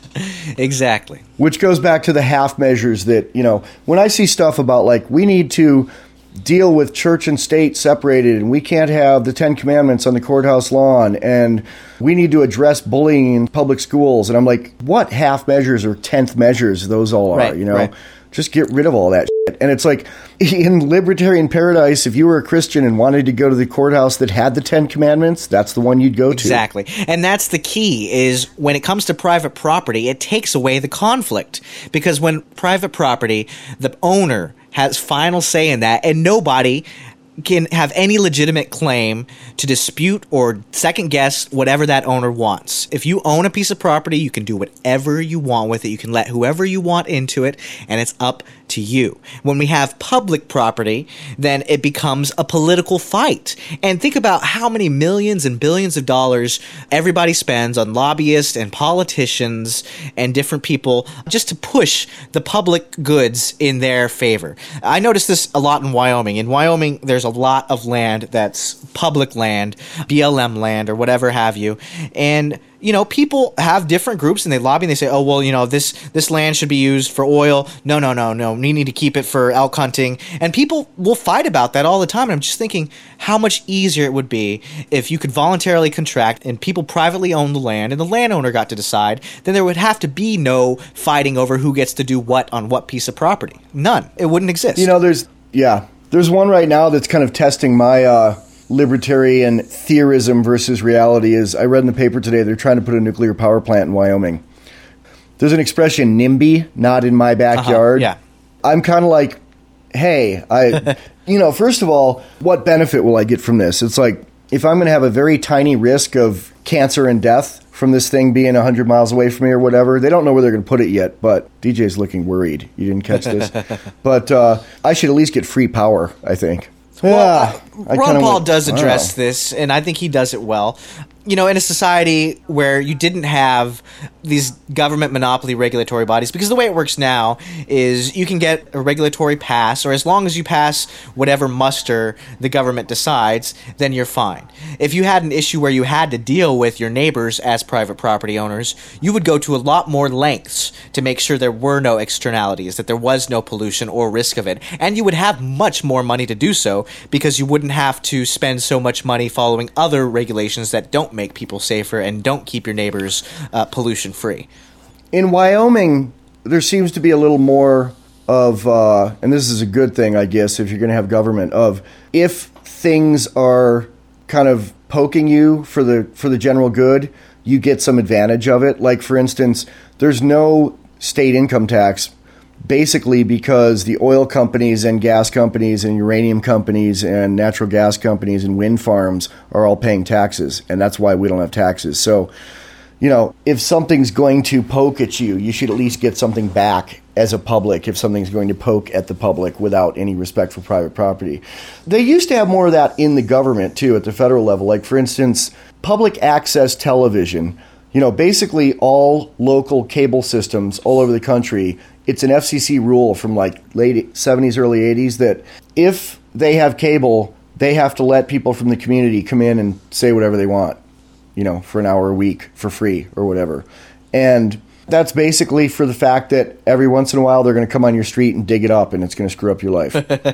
Exactly. Which goes back to the half measures that, you know, when I see stuff about like, we need to deal with church and state separated, and we can't have the Ten Commandments on the courthouse lawn, and we need to address bullying in public schools. And I'm like, what half measures or tenth measures those all are, right, you know? Right. Just get rid of all that shit. And it's like, in libertarian paradise, if you were a Christian and wanted to go to the courthouse that had the Ten Commandments, that's the one you'd go to. Exactly. And that's the key, is when it comes to private property, it takes away the conflict. Because when private property, the owner has final say in that, and nobody can have any legitimate claim to dispute or second guess whatever that owner wants. If you own a piece of property, you can do whatever you want with it. You can let whoever you want into it, and it's up to you. When we have public property, then it becomes a political fight. And think about how many millions and billions of dollars everybody spends on lobbyists and politicians and different people just to push the public goods in their favor. I noticed this a lot in Wyoming. In Wyoming, there's a lot of land that's public land, B L M land, or whatever have you. And you know, people have different groups and they lobby and they say, oh, well, you know, this this land should be used for oil. No, no, no, no. We need to keep it for elk hunting. And people will fight about that all the time. And I'm just thinking how much easier it would be if you could voluntarily contract and people privately own the land and the landowner got to decide. Then there would have to be no fighting over who gets to do what on what piece of property. None. It wouldn't exist. You know, there's, yeah, there's one right now that's kind of testing my, uh, libertarian theorism versus reality. Is I read in the paper today they're trying to put a nuclear power plant in Wyoming. There's an expression, NIMBY, not in my backyard. Uh-huh, yeah. I'm kind of like, hey, I, you know, first of all, what benefit will I get from this? It's like, if I'm going to have a very tiny risk of cancer and death from this thing being one hundred miles away from me or whatever, they don't know where they're going to put it yet, but D J's looking worried. You didn't catch this? But uh, I should at least get free power, I think. Well, yeah, Ron Paul went, does address wow. this, and I think he does it well. You know, in a society where you didn't have these government monopoly regulatory bodies, because the way it works now is you can get a regulatory pass, or as long as you pass whatever muster the government decides, then you're fine. If you had an issue where you had to deal with your neighbors as private property owners, you would go to a lot more lengths to make sure there were no externalities, that there was no pollution or risk of it, and you would have much more money to do so because you wouldn't have to spend so much money following other regulations that don't make people safer and don't keep your neighbors uh, pollution free. In Wyoming, there seems to be a little more of, uh, and this is a good thing, I guess, if you're going to have government, of if things are kind of poking you for the for the general good, you get some advantage of it. Like, for instance, there's no state income tax, basically because the oil companies and gas companies and uranium companies and natural gas companies and wind farms are all paying taxes, and that's why we don't have taxes. So, you know, if something's going to poke at you, you should at least get something back as a public if something's going to poke at the public without any respect for private property. They used to have more of that in the government, too, at the federal level. Like, for instance, public access television. You know, basically all local cable systems all over the country, it's an F C C rule from like late seventies, early eighties that if they have cable, they have to let people from the community come in and say whatever they want, you know, for an hour a week for free or whatever. And that's basically for the fact that every once in a while they're going to come on your street and dig it up and it's going to screw up your life.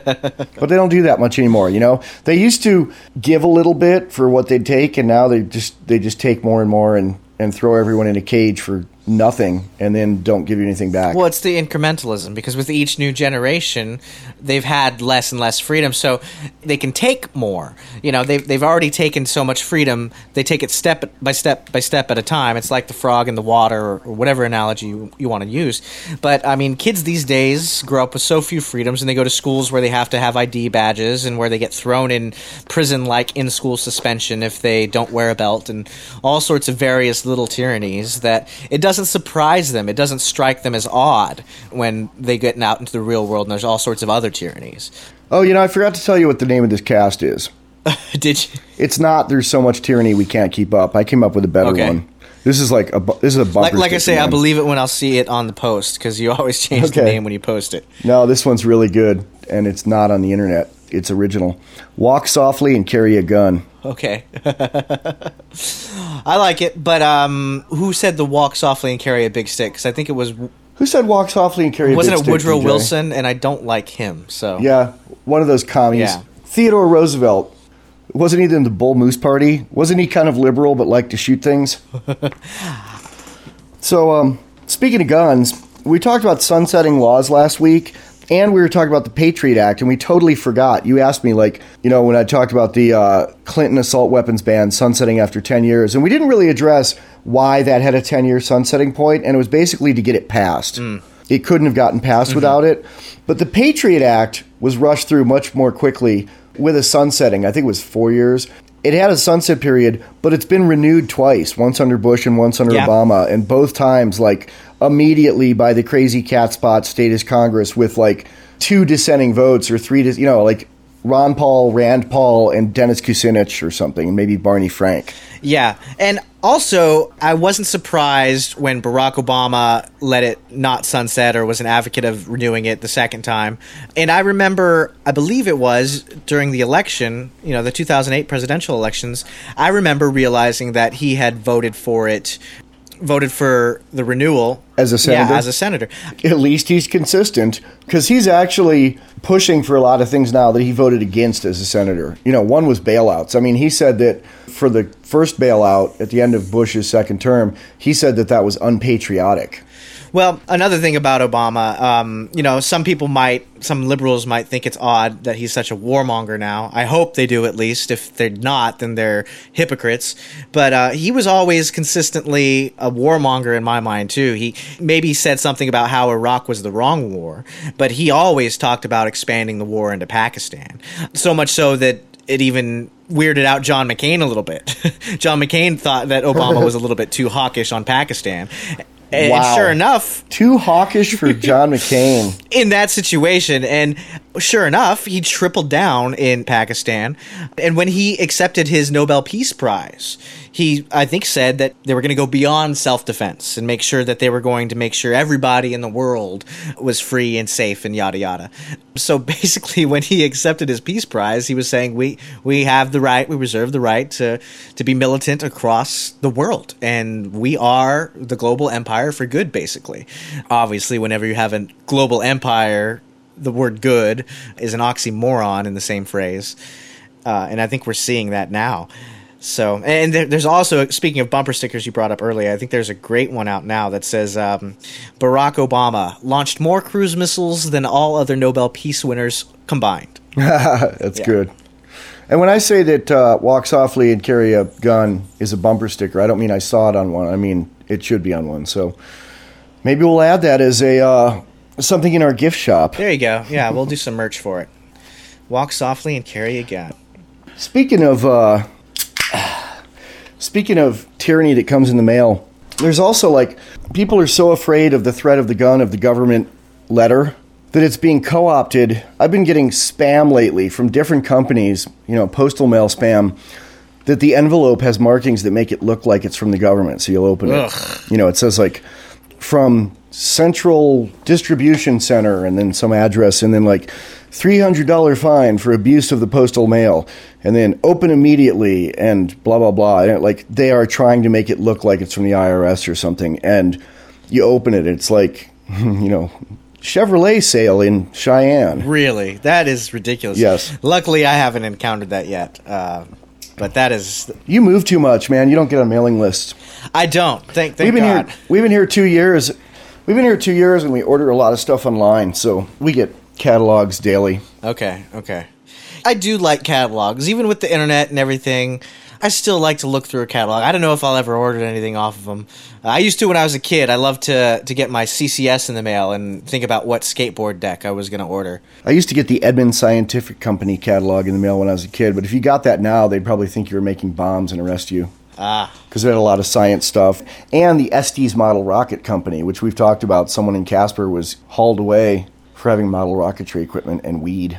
But they don't do that much anymore, you know. They used to give a little bit for what they'd take, and now they just they just take more and more and, and throw everyone in a cage for nothing and then don't give you anything back. Well, it's the incrementalism, because with each new generation, they've had less and less freedom, so they can take more. You know, they've, they've already taken so much freedom, they take it step by step by step at a time. It's like the frog in the water, or, or whatever analogy you, you want to use. But, I mean, kids these days grow up with so few freedoms, and they go to schools where they have to have I D badges, and where they get thrown in prison-like in-school suspension if they don't wear a belt, and all sorts of various little tyrannies that it doesn't surprise them. It doesn't strike them as odd when they get out into the real world and there's all sorts of other tyrannies. Oh, you know, I forgot to tell you what the name of this cast is. Did you? It's not There's So Much Tyranny We Can't Keep Up. I came up with a better Okay. one. This is like a bu- this is a bumper Like, like I sticker say, I one. believe it when I'll see it on the post, because you always change Okay. the name when you post it. No, this one's really good, and it's not on the internet. It's original. Walk softly and carry a gun. Okay. I like it, but um, who said the walk softly and carry a big stick? Because I think it was... Who said walk softly and carry a Wasn't big it stick, Woodrow D J? Wilson? And I don't like him, so... Yeah, one of those commies. Yeah. Theodore Roosevelt. Wasn't he in the Bull Moose Party? Wasn't he kind of liberal but liked to shoot things? So, um, speaking of guns, we talked about sunsetting laws last week, and we were talking about the Patriot Act, and we totally forgot. You asked me, like, you know, when I talked about the uh, Clinton assault weapons ban sunsetting after ten years, and we didn't really address why that had a ten-year sunsetting point, and it was basically to get it passed. Mm. It couldn't have gotten passed mm-hmm. without it. But the Patriot Act was rushed through much more quickly with a sunsetting. I think it was four years. It had a sunset period, but it's been renewed twice, once under Bush and once under yeah. Obama, and both times, like, immediately by the crazy catspot statist Congress with, like, two dissenting votes or three, dis- you know, like Ron Paul, Rand Paul, and Dennis Kucinich or something, and maybe Barney Frank. Yeah, and also, I wasn't surprised when Barack Obama let it not sunset or was an advocate of renewing it the second time. And I remember, I believe it was during the election, you know, the two thousand eight presidential elections, I remember realizing that he had voted for it, voted for the renewal. As a senator? Yeah, as a senator. At least he's consistent, because he's actually pushing for a lot of things now that he voted against as a senator. You know, one was bailouts. I mean, he said that for the first bailout at the end of Bush's second term, he said that that was unpatriotic. Well, another thing about Obama, um, you know, some people might, some liberals might think it's odd that he's such a warmonger now. I hope they do, at least. If they're not, then they're hypocrites. But uh, he was always consistently a warmonger in my mind, too. He maybe said something about how Iraq was the wrong war, but he always talked about expanding the war into Pakistan. So much so that it even weirded out John McCain a little bit. John McCain thought that Obama was a little bit too hawkish on Pakistan. And wow. sure enough... Too hawkish for John McCain. In that situation, and sure enough, he tripled down in Pakistan. And when he accepted his Nobel Peace Prize, he, I think, said that they were going to go beyond self-defense and make sure that they were going to make sure everybody in the world was free and safe and yada yada. So basically, when he accepted his Peace Prize, he was saying, we we have the right, we reserve the right to, to be militant across the world. And we are the global empire for good, basically. Obviously, whenever you have a global empire, the word good is an oxymoron in the same phrase. Uh, and I think we're seeing that now. So, and there, there's also, speaking of bumper stickers you brought up earlier, I think there's a great one out now that says, um, Barack Obama launched more cruise missiles than all other Nobel Peace winners combined. That's Yeah. good. And when I say that uh, walk softly and carry a gun is a bumper sticker, I don't mean I saw it on one. I mean, it should be on one. So maybe we'll add that as a uh, something in our gift shop. There you go. Yeah, we'll do some merch for it. Walk softly and carry a gun. Speaking of uh, speaking of tyranny that comes in the mail, there's also, like, people are so afraid of the threat of the gun, of the government letter, that it's being co-opted. I've been getting spam lately from different companies, you know, postal mail spam, that the envelope has markings that make it look like it's from the government. So you'll open Ugh. it. You know, it says, like, from Central Distribution Center, and then some address, and then, like, three hundred dollars fine for abuse of the postal mail, and then open immediately, and blah, blah, blah. And, like, they are trying to make it look like it's from the I R S or something. And you open it, it's like, you know, Chevrolet sale in Cheyenne. Really? That is ridiculous. Yes. Luckily, I haven't encountered that yet. Uh, but that is... You move too much, man. You don't get on mailing lists. I don't. Thank, thank we've been God. here. We've been here two years. We've been here two years, and we order a lot of stuff online, so we get catalogs daily. Okay, okay. I do like catalogs, even with the internet and everything. I still like to look through a catalog. I don't know if I'll ever order anything off of them. Uh, I used to when I was a kid. I loved to to get my C C S in the mail and think about what skateboard deck I was going to order. I used to get the Edmund Scientific Company catalog in the mail when I was a kid, but if you got that now, they'd probably think you were making bombs and arrest you. Ah. Because they had a lot of science stuff. And the Estes Model Rocket Company, which we've talked about, someone in Casper was hauled away for having model rocketry equipment and weed.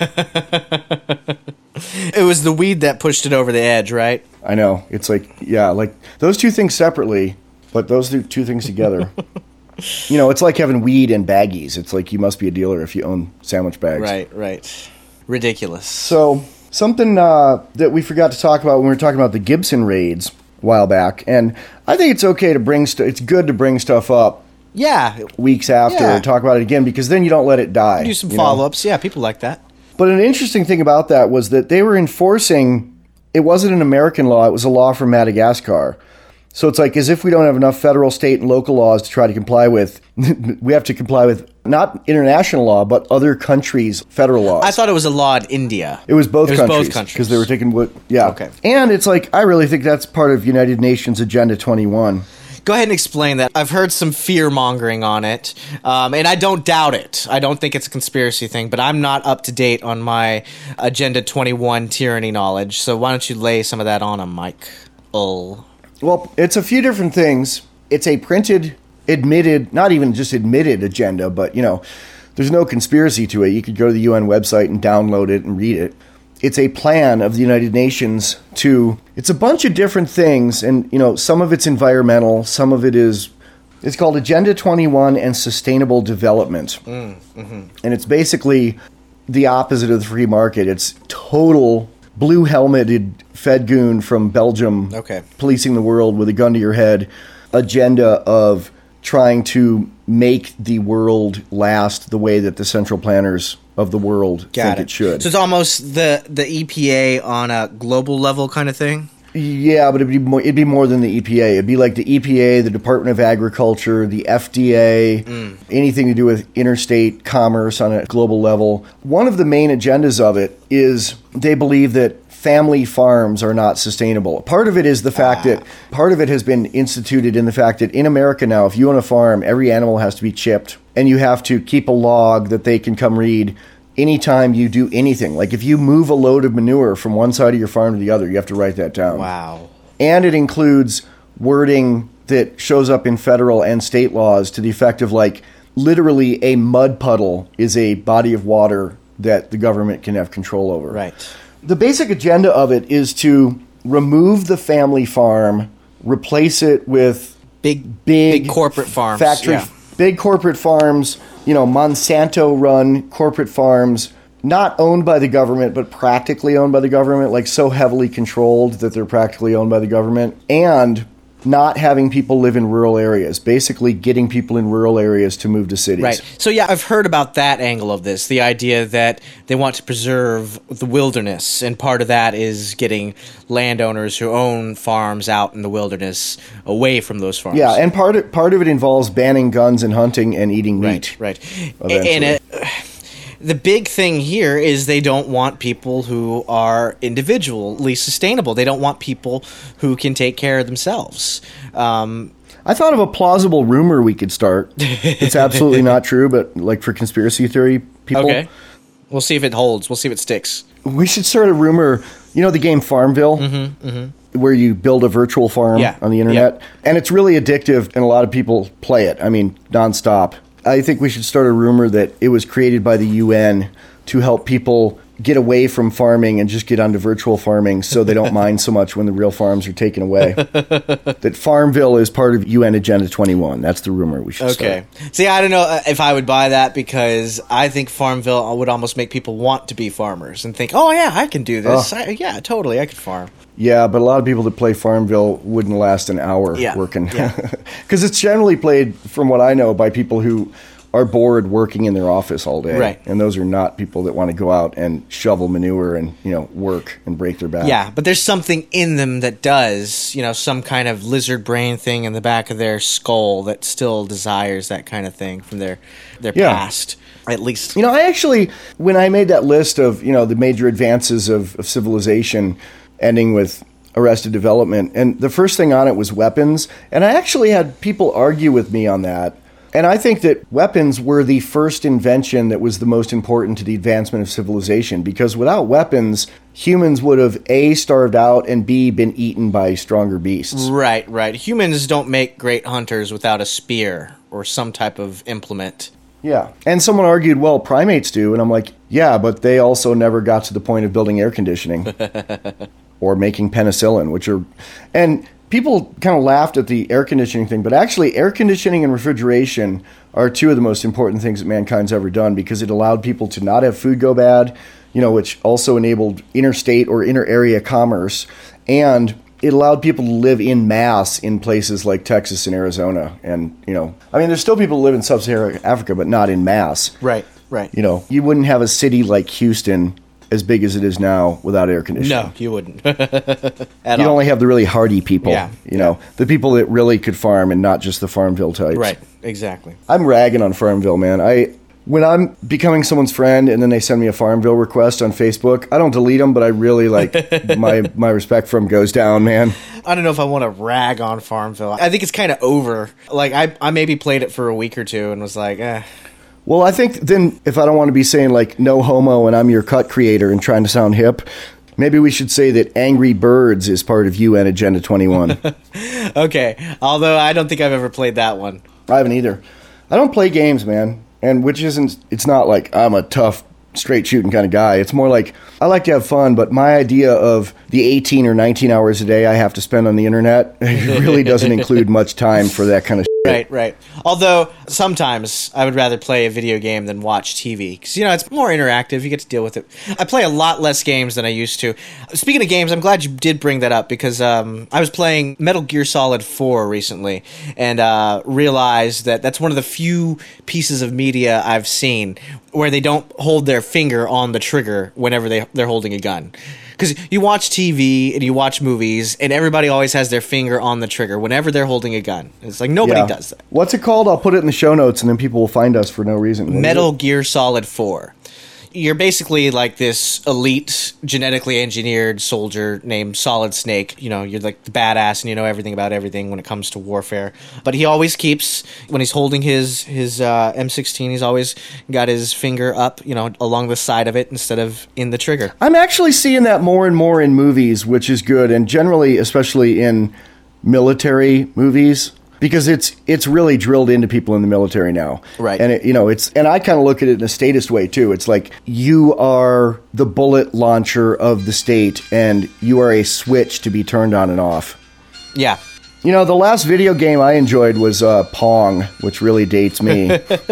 It was the weed that pushed it over the edge, right? I know. It's like, yeah, like those two things separately, but those two things together. You know, it's like having weed and baggies. It's like you must be a dealer if you own sandwich bags. Right, right. Ridiculous. So, something uh, that we forgot to talk about when we were talking about the Gibson raids a while back, and I think it's okay to bring stuff, it's good to bring stuff up Yeah. weeks after Yeah. and talk about it again, because then you don't let it die. Do some you know? follow-ups. Yeah, people like that. But an interesting thing about that was that they were enforcing, it wasn't an American law, it was a law from Madagascar. So it's like as if we don't have enough federal, state, and local laws to try to comply with, we have to comply with not international law, but other countries' federal laws. I thought it was a law in India. It was both It was countries. both countries. Because they were taking what, yeah. Okay. And it's like, I really think that's part of United Nations Agenda twenty-one. Go ahead and explain that. I've heard some fear-mongering on it, um, and I don't doubt it. I don't think it's a conspiracy thing, but I'm not up to date on my Agenda twenty-one tyranny knowledge, so why don't you lay some of that on them, Mike? Oh. Well, it's a few different things. It's a printed, admitted, not even just admitted agenda, but, you know, there's no conspiracy to it. You could go to the U N website and download it and read it. It's a plan of the United Nations to, it's a bunch of different things, and, you know, some of it's environmental, some of it is, it's called Agenda twenty-one and Sustainable Development. Mm, mm-hmm. And it's basically the opposite of the free market. It's total blue-helmeted Fed goon from Belgium Okay. policing the world with a gun to your head agenda of trying to make the world last the way that the central planners of the world Got think it. it should. So it's almost the, the E P A on a global level kind of thing? Yeah, but it'd be more, it'd be more than the E P A. It'd be like the E P A, the Department of Agriculture, the F D A, mm. anything to do with interstate commerce on a global level. One of the main agendas of it is they believe that family farms are not sustainable. Part of it is the fact ah. that part of it has been instituted in the fact that in America now, if you own a farm, every animal has to be chipped, and you have to keep a log that they can come read anytime you do anything. Like if you move a load of manure from one side of your farm to the other, you have to write that down. Wow. And it includes wording that shows up in federal and state laws to the effect of like literally a mud puddle is a body of water that the government can have control over. Right. The basic agenda of it is to remove the family farm, replace it with big big, big corporate farms. Factory, yeah. Big corporate farms, you know, Monsanto-run corporate farms, not owned by the government, but practically owned by the government, like so heavily controlled that they're practically owned by the government, and not having people live in rural areas, basically getting people in rural areas to move to cities. Right. So, yeah, I've heard about that angle of this, the idea that they want to preserve the wilderness, and part of that is getting landowners who own farms out in the wilderness away from those farms. Yeah, and part of, part of it involves banning guns and hunting and eating meat. Right, right. And it, the big thing here is they don't want people who are individually sustainable. They don't want people who can take care of themselves. Um, I thought of a plausible rumor we could start. It's absolutely not true, but like for conspiracy theory people. Okay. We'll see if it holds. We'll see if it sticks. We should start a rumor. You know the game Farmville? Mm-hmm, mm-hmm. Where you build a virtual farm yeah. on the internet? Yeah. And it's really addictive, and a lot of people play it. I mean, nonstop. I think we should start a rumor that it was created by the U N to help people get away from farming and just get onto virtual farming so they don't mind so much when the real farms are taken away. That Farmville is part of U N Agenda twenty-one. That's the rumor we should okay. start. Okay. See, I don't know if I would buy that because I think Farmville would almost make people want to be farmers and think, oh, yeah, I can do this. Oh. I, yeah, totally, I could farm. Yeah, but a lot of people that play Farmville wouldn't last an hour yeah. working. Yeah. Because it's generally played, from what I know, by people who are bored working in their office all day. Right. And those are not people that want to go out and shovel manure and, you know, work and break their back. Yeah, but there's something in them that does, you know, some kind of lizard brain thing in the back of their skull that still desires that kind of thing from their their Yeah. past, at least. You know, I actually, when I made that list of, you know, the major advances of, of civilization, ending with Arrested Development, and the first thing on it was weapons, and I actually had people argue with me on that. And I think that weapons were the first invention that was the most important to the advancement of civilization, because without weapons, humans would have A, starved out, and B, been eaten by stronger beasts. Right, right. Humans don't make great hunters without a spear or some type of implement. Yeah. And someone argued, well, primates do. And I'm like, yeah, but they also never got to the point of building air conditioning or making penicillin, which are... And people kind of laughed at the air conditioning thing, but actually air conditioning and refrigeration are two of the most important things that mankind's ever done, because it allowed people to not have food go bad, you know, which also enabled interstate or inter-area commerce, and it allowed people to live in mass in places like Texas and Arizona. And, you know, I mean, there's still people who live in sub-Saharan Africa, but not in mass. Right, right. You know, you wouldn't have a city like Houston as big as it is now without air conditioning. No, you wouldn't. You'd only have the really hardy people, Yeah, you know, the people that really could farm and not just the Farmville types. Right, exactly. I'm ragging on Farmville, man. I when I'm becoming someone's friend and then they send me a Farmville request on Facebook, I don't delete them, but I really like my my respect for them goes down, man. I don't know if I want to rag on Farmville. I think it's kind of over. Like, I, I maybe played it for a week or two and was like, eh. Well, I think then if I don't want to be saying like no homo and I'm your cut creator and trying to sound hip, maybe we should say that Angry Birds is part of U N Agenda twenty-one. Okay, although I don't think I've ever played that one. I haven't either. I don't play games, man. And which isn't, it's not like I'm a tough, straight shooting kind of guy. It's more like I like to have fun, but my idea of the eighteen or nineteen hours a day I have to spend on the internet really doesn't include much time for that kind of shit. Right, right. Although sometimes I would rather play a video game than watch T V, because, you know, it's more interactive. You get to deal with it. I play a lot less games than I used to. Speaking of games, I'm glad you did bring that up, because um, I was playing Metal Gear Solid four recently and uh, realized that that's one of the few pieces of media I've seen where they don't hold their finger on the trigger whenever they, they're holding a gun. Because you watch T V and you watch movies, and everybody always has their finger on the trigger whenever they're holding a gun. It's like nobody Yeah. does that. What's it called? I'll put it in the show notes, and then people will find us for no reason. What is Metal it? Gear Solid four. You're basically like this elite, genetically engineered soldier named Solid Snake. You know, you're like the badass and you know everything about everything when it comes to warfare. But he always keeps, when he's holding his, his uh, M sixteen, he's always got his finger up, you know, along the side of it instead of in the trigger. I'm actually seeing that more and more in movies, which is good, and generally, especially in military movies, because it's it's really drilled into people in the military now. Right. And, it, you know, it's and I kind of look at it in a statist way, too. It's like you are the bullet launcher of the state, and you are a switch to be turned on and off. Yeah. You know, the last video game I enjoyed was uh, Pong, which really dates me.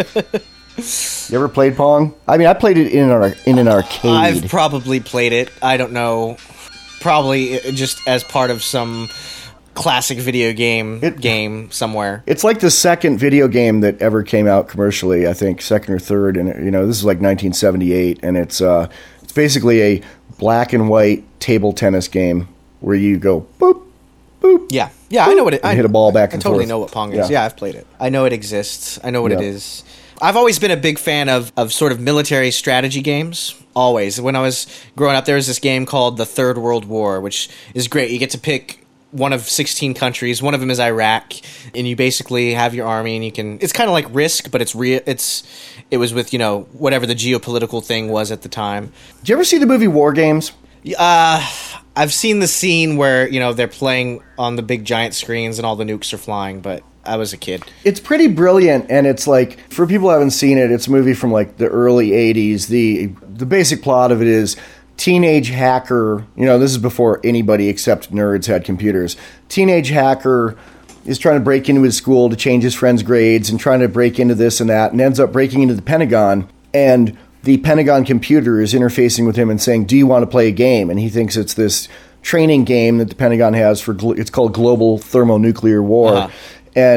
You ever played Pong? I mean, I played it in an, in an arcade. I've probably played it. I don't know. Probably just as part of some classic video game It- game somewhere. It's like the second video game that ever came out commercially, I think, second or third. And, you know, this is like nineteen seventy-eight, and it's uh, it's basically a black and white table tennis game where you go boop, boop. Yeah. Yeah, I know what it I hit a ball back I and totally forth. know what Pong is. Yeah. Yeah. I've played it. I know it exists. I know what it Yeah. is. I've always been a big fan of, of sort of military strategy games. Always. When I was growing up, there was this game called The Third World War, which is great. You get to pick one of sixteen countries. One of them is Iraq, and you basically have your army, and you can. It's kind of like Risk, but it's real. It's it was with, you know, whatever the geopolitical thing was at the time. Did you ever see the movie War Games? Uh, I've seen the scene where, you know, they're playing on the big giant screens and all the nukes are flying, but I was a kid. It's pretty brilliant, and it's like, for people who haven't seen it, it's a movie from like the early eighties. The the basic plot of it is teenage hacker, you know, this is before anybody except nerds had computers. Teenage hacker is trying to break into his school to change his friends' grades and trying to break into this and that, and ends up breaking into the Pentagon, and the Pentagon computer is interfacing with him and saying, do you want to play a game? And he thinks it's this training game that the Pentagon has for, gl- it's called Global Thermonuclear War. Uh-huh. And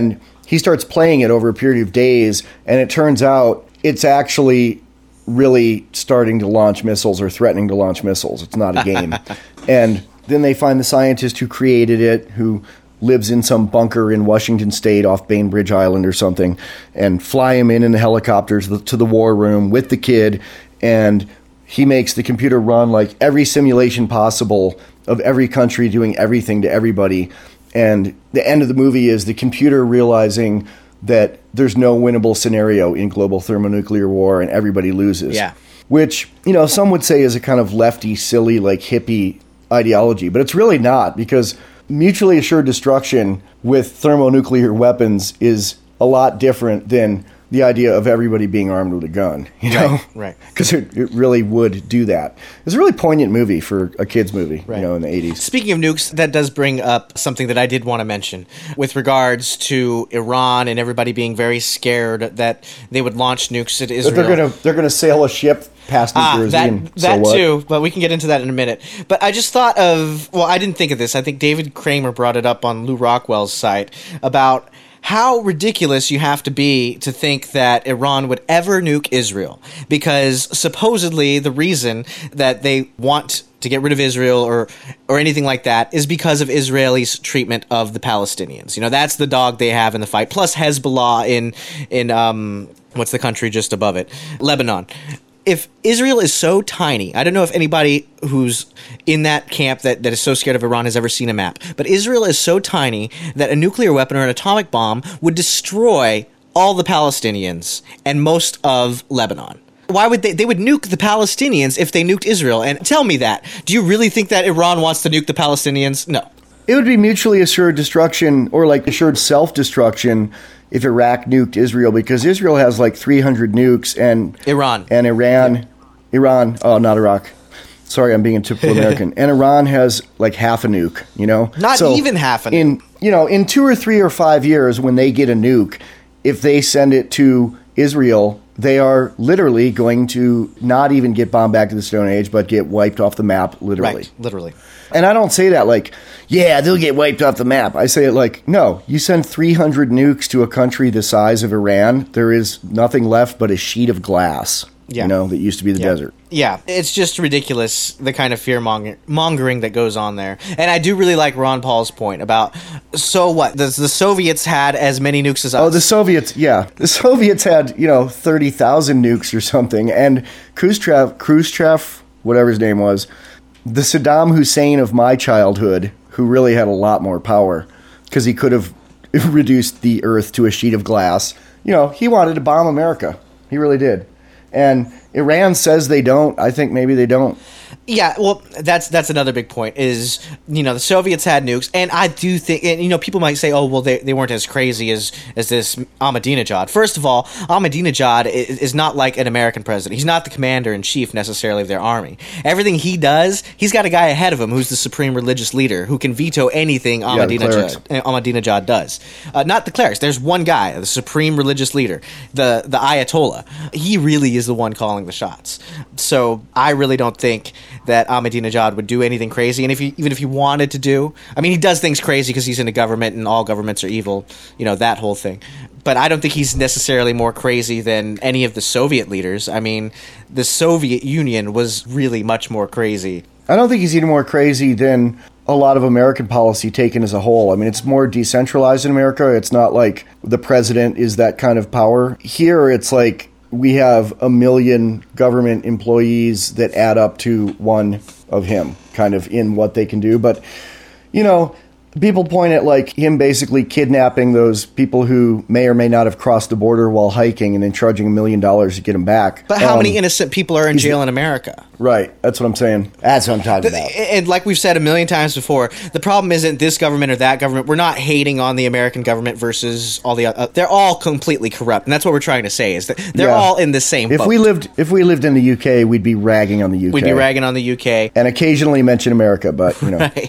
he starts playing it over a period of days, and it turns out it's actually really starting to launch missiles or threatening to launch missiles. It's not a game. And then they find the scientist who created it, who lives in some bunker in Washington State off Bainbridge Island or something, and fly him in in the helicopters to the war room with the kid, and he makes the computer run like every simulation possible of every country doing everything to everybody. And the end of the movie is the computer realizing that there's no winnable scenario in global thermonuclear war and everybody loses. Yeah. Which, you know, some would say is a kind of lefty, silly, like hippie ideology, but it's really not, because mutually assured destruction with thermonuclear weapons is a lot different than the idea of everybody being armed with a gun, you know? Right, right. Because it, it really would do that. It's a really poignant movie for a kid's movie, Right. you know, in the eighties. Speaking of nukes, that does bring up something that I did want to mention with regards to Iran and everybody being very scared that they would launch nukes at Israel. They're gonna they're gonna sail a ship past New Ah, Jersey. that, and that so what? too, but we can get into that in a minute. But I just thought of, well, I didn't think of this. I think David Kramer brought it up on Lou Rockwell's site about how ridiculous you have to be to think that Iran would ever nuke Israel. Because supposedly the reason that they want to get rid of Israel or or anything like that is because of Israelis' treatment of the Palestinians. You know, that's the dog they have in the fight. Plus Hezbollah in, in um, what's the country just above it? Lebanon. If Israel is so tiny, I don't know if anybody who's in that camp that, that is so scared of Iran has ever seen a map, but Israel is so tiny that a nuclear weapon or an atomic bomb would destroy all the Palestinians and most of Lebanon. Why would they? They would nuke the Palestinians if they nuked Israel. And tell me that. Do you really think that Iran wants to nuke the Palestinians? No. It would be mutually assured destruction, or like assured self-destruction, if Iraq nuked Israel, because Israel has like three hundred nukes, and Iran. and Iran, yep. Iran, oh, not Iraq. Sorry, I'm being a typical American. And Iran has like half a nuke, you know? Not so even half a nuke. In, you know, in two or three or five years, when they get a nuke, if they send it to Israel, they are literally going to not even get bombed back to the Stone Age, but get wiped off the map, literally. Right, literally. And I don't say that like, yeah, they'll get wiped off the map. I say it like, no, you send three hundred nukes to a country the size of Iran, there is nothing left but a sheet of glass, yeah. you know, that used to be the yeah. desert. Yeah, it's just ridiculous, the kind of fear-mongering mongering that goes on there. And I do really like Ron Paul's point about, so what, the, the Soviets had as many nukes as us. Oh, the Soviets, yeah. The Soviets had, you know, thirty thousand nukes or something, and Khrushchev, Khrushchev, whatever his name was, the Saddam Hussein of my childhood, who really had a lot more power, because he could have reduced the Earth to a sheet of glass, you know, he wanted to bomb America. He really did. And Iran says they don't. I think maybe they don't. Yeah, well, that's that's another big point is, you know, the Soviets had nukes, and I do think, and, you know, people might say, oh, well, they, they weren't as crazy as, as this Ahmadinejad. First of all, Ahmadinejad is, is not like an American president. He's not the commander-in-chief necessarily of their army. Everything he does, he's got a guy ahead of him who's the supreme religious leader who can veto anything Ahmadinejad, yeah, Ahmadinejad does. Uh, not the clerics. There's one guy, the supreme religious leader, the, the Ayatollah. He really is the one calling the shots. So I really don't think that Ahmadinejad would do anything crazy, and if he, even if he wanted to do, I mean, he does things crazy because he's in a government and all governments are evil, you know, that whole thing. But I don't think he's necessarily more crazy than any of the Soviet leaders. I mean, the Soviet Union was really much more crazy. I don't think he's any more crazy than a lot of American policy taken as a whole. I mean, it's more decentralized in America. It's not like the president is that kind of power. Here, it's like we have a million government employees that add up to one of him, kind of in what they can do. But, you know, people point at like him basically kidnapping those people who may or may not have crossed the border while hiking and then charging a million dollars to get them back. But how um, many innocent people are in jail in America? Right. That's what I'm saying. That's what I'm talking The, about. and like we've said a million times before, the problem isn't this government or that government. We're not hating on the American government versus all the other. They're all completely corrupt, and that's what we're trying to say is that they're Yeah. all in the same If boat. we lived, if we lived in the U K, we'd be ragging on the U K. We'd be ragging on the U K. and occasionally mention America, but you know. Right.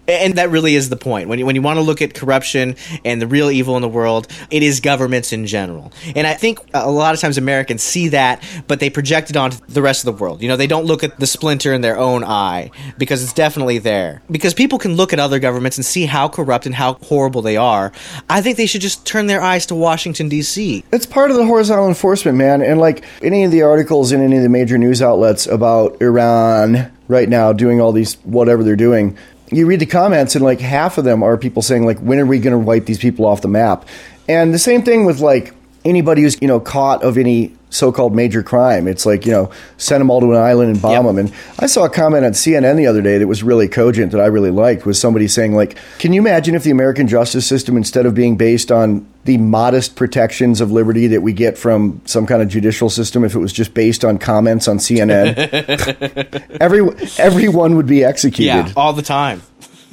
And that really is the point. When you, when you want to look at corruption and the real evil in the world, it is governments in general. And I think a lot of times Americans see that, but they project it onto the rest of the world. You know, they don't look at the splinter in their own eye because it's definitely there. Because people can look at other governments and see how corrupt and how horrible they are. I think they should just turn their eyes to Washington, D C. It's part of the horizontal enforcement, man. And like any of the articles in any of the major news outlets about Iran right now doing all these whatever they're doing, you read the comments and like half of them are people saying like, when are we going to wipe these people off the map? And the same thing with like anybody who's, you know, caught of any so-called major crime. It's like, you know, send them all to an island and bomb yep. them. And I saw a comment on C N N the other day that was really cogent that I really liked, was somebody saying like, can you imagine if the American justice system, instead of being based on the modest protections of liberty that we get from some kind of judicial system, if it was just based on comments on C N N, every everyone would be executed. Yeah, all the time.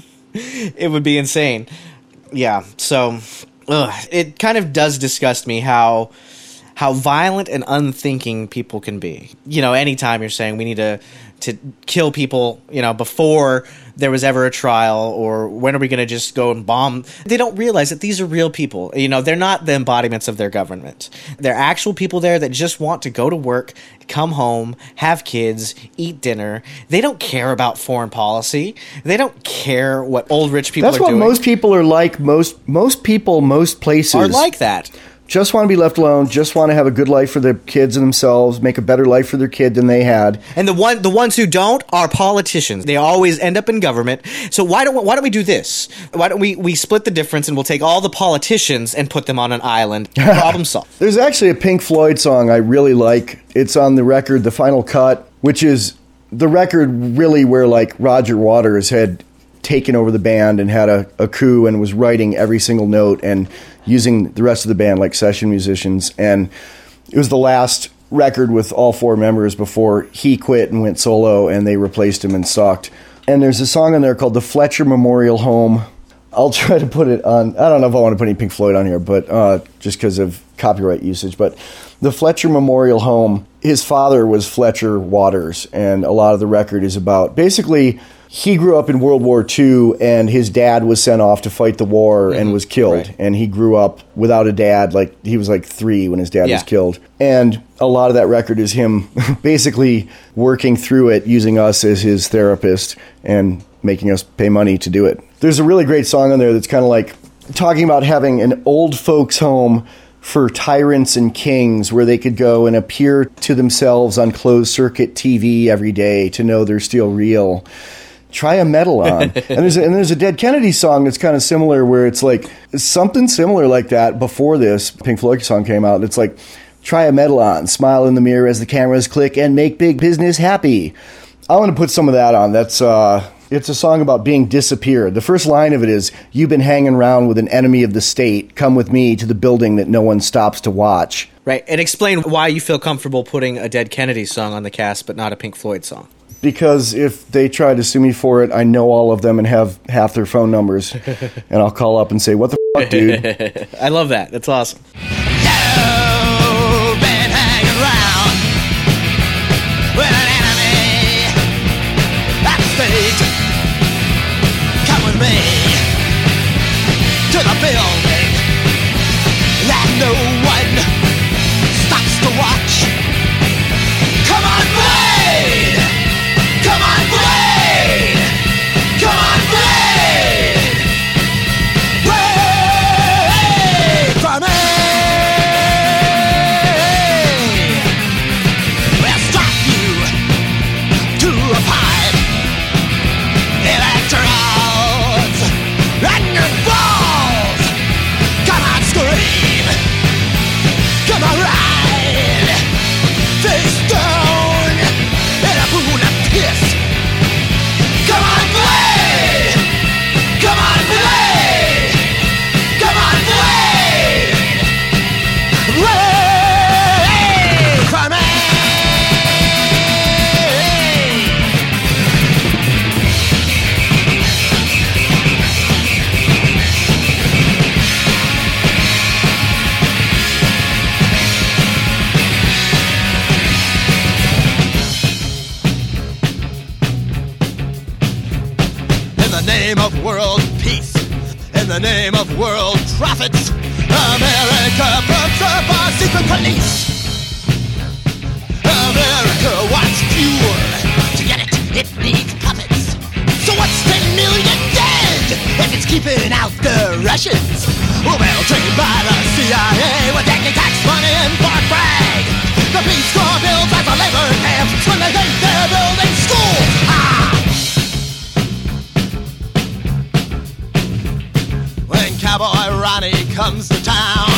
It would be insane. Yeah, so ugh, it kind of does disgust me how how violent and unthinking people can be. You know, anytime you're saying we need to to kill people, you know, before there was ever a trial, or when are we going to just go and bomb? They don't realize that these are real people. You know, they're not the embodiments of their government. They're actual people there that just want to go to work, come home, have kids, eat dinner. They don't care about foreign policy. They don't care what old rich people That's are doing. That's what most people are like. Most most people, most places are like that. Just want to be left alone, just want to have a good life for their kids and themselves, make a better life for their kid than they had. And the one the ones who don't are politicians. They always end up in government. So why don't why don't we do this? Why don't we, we split the difference and we'll take all the politicians and put them on an island. Problem solved. There's actually a Pink Floyd song I really like. It's on the record, The Final Cut, which is the record really where like Roger Waters had taken over the band and had a, a coup and was writing every single note and using the rest of the band like session musicians. And it was the last record with all four members before he quit and went solo, and they replaced him and sucked. And there's a song on there called The Fletcher Memorial Home. I'll try to put it on. I don't know if I want to put any Pink Floyd on here, but uh, just because of copyright usage. But the Fletcher Memorial Home, his father was Fletcher Waters, and a lot of the record is about basically he grew up in World War Two, and his dad was sent off to fight the war mm-hmm. and was killed. Right. And he grew up without a dad. Like he was like three when his dad yeah. was killed. And a lot of that record is him basically working through it, using us as his therapist and making us pay money to do it. There's a really great song on there that's kind of like talking about having an old folks home for tyrants and kings where they could go and appear to themselves on closed circuit T V every day to know they're still real. Try a medal on. and there's a, and there's a Dead Kennedy song that's kind of similar where it's like it's something similar like that before this Pink Floyd song came out. It's like, try a medal on, smile in the mirror as the cameras click, and make big business happy. I want to put some of that on. That's uh, it's a song about being disappeared. The first line of it is, you've been hanging around with an enemy of the state. Come with me to the building that no one stops to watch. Right, and explain why you feel comfortable putting a Dead Kennedy song on the cast, but not a Pink Floyd song. Because if they try to sue me for it, I know all of them and have half their phone numbers. And I'll call up and say, what the fuck, dude? I love that. That's awesome. You've been hanging around with an enemy at state. Come with me to the building that no one stops to watch. Come on, Blade! Come on, Blade! Come on, Blade! Blade for me! We'll strap you to a pipe, electrodes, and your balls name of world profits, America pumps up our secret police. America wants fuel. To get it, it needs puppets. So what's ten million dead if it's keeping out the Russians? Well, trained by the C I A with taking tax money and Fort Bragg. The Peace Corps builds as a labor camps when they think they're building schools. Ah! When Cowboy Ronnie comes to town,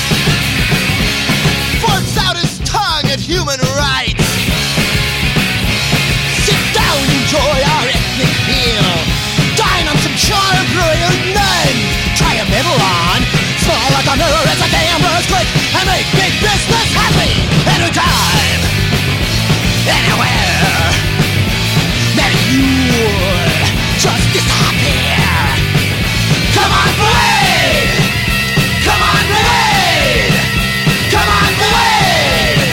forks out his tongue at human rights. Sit down, enjoy our ethnic meal. Dine on some charbroiled none. Try a middle on. Small like a mirror, it's a gambler's click. And make big business happy. Anytime, anywhere. Maybe you just disappear. Come on, Blade! Come on, Blade! Come on, Blade!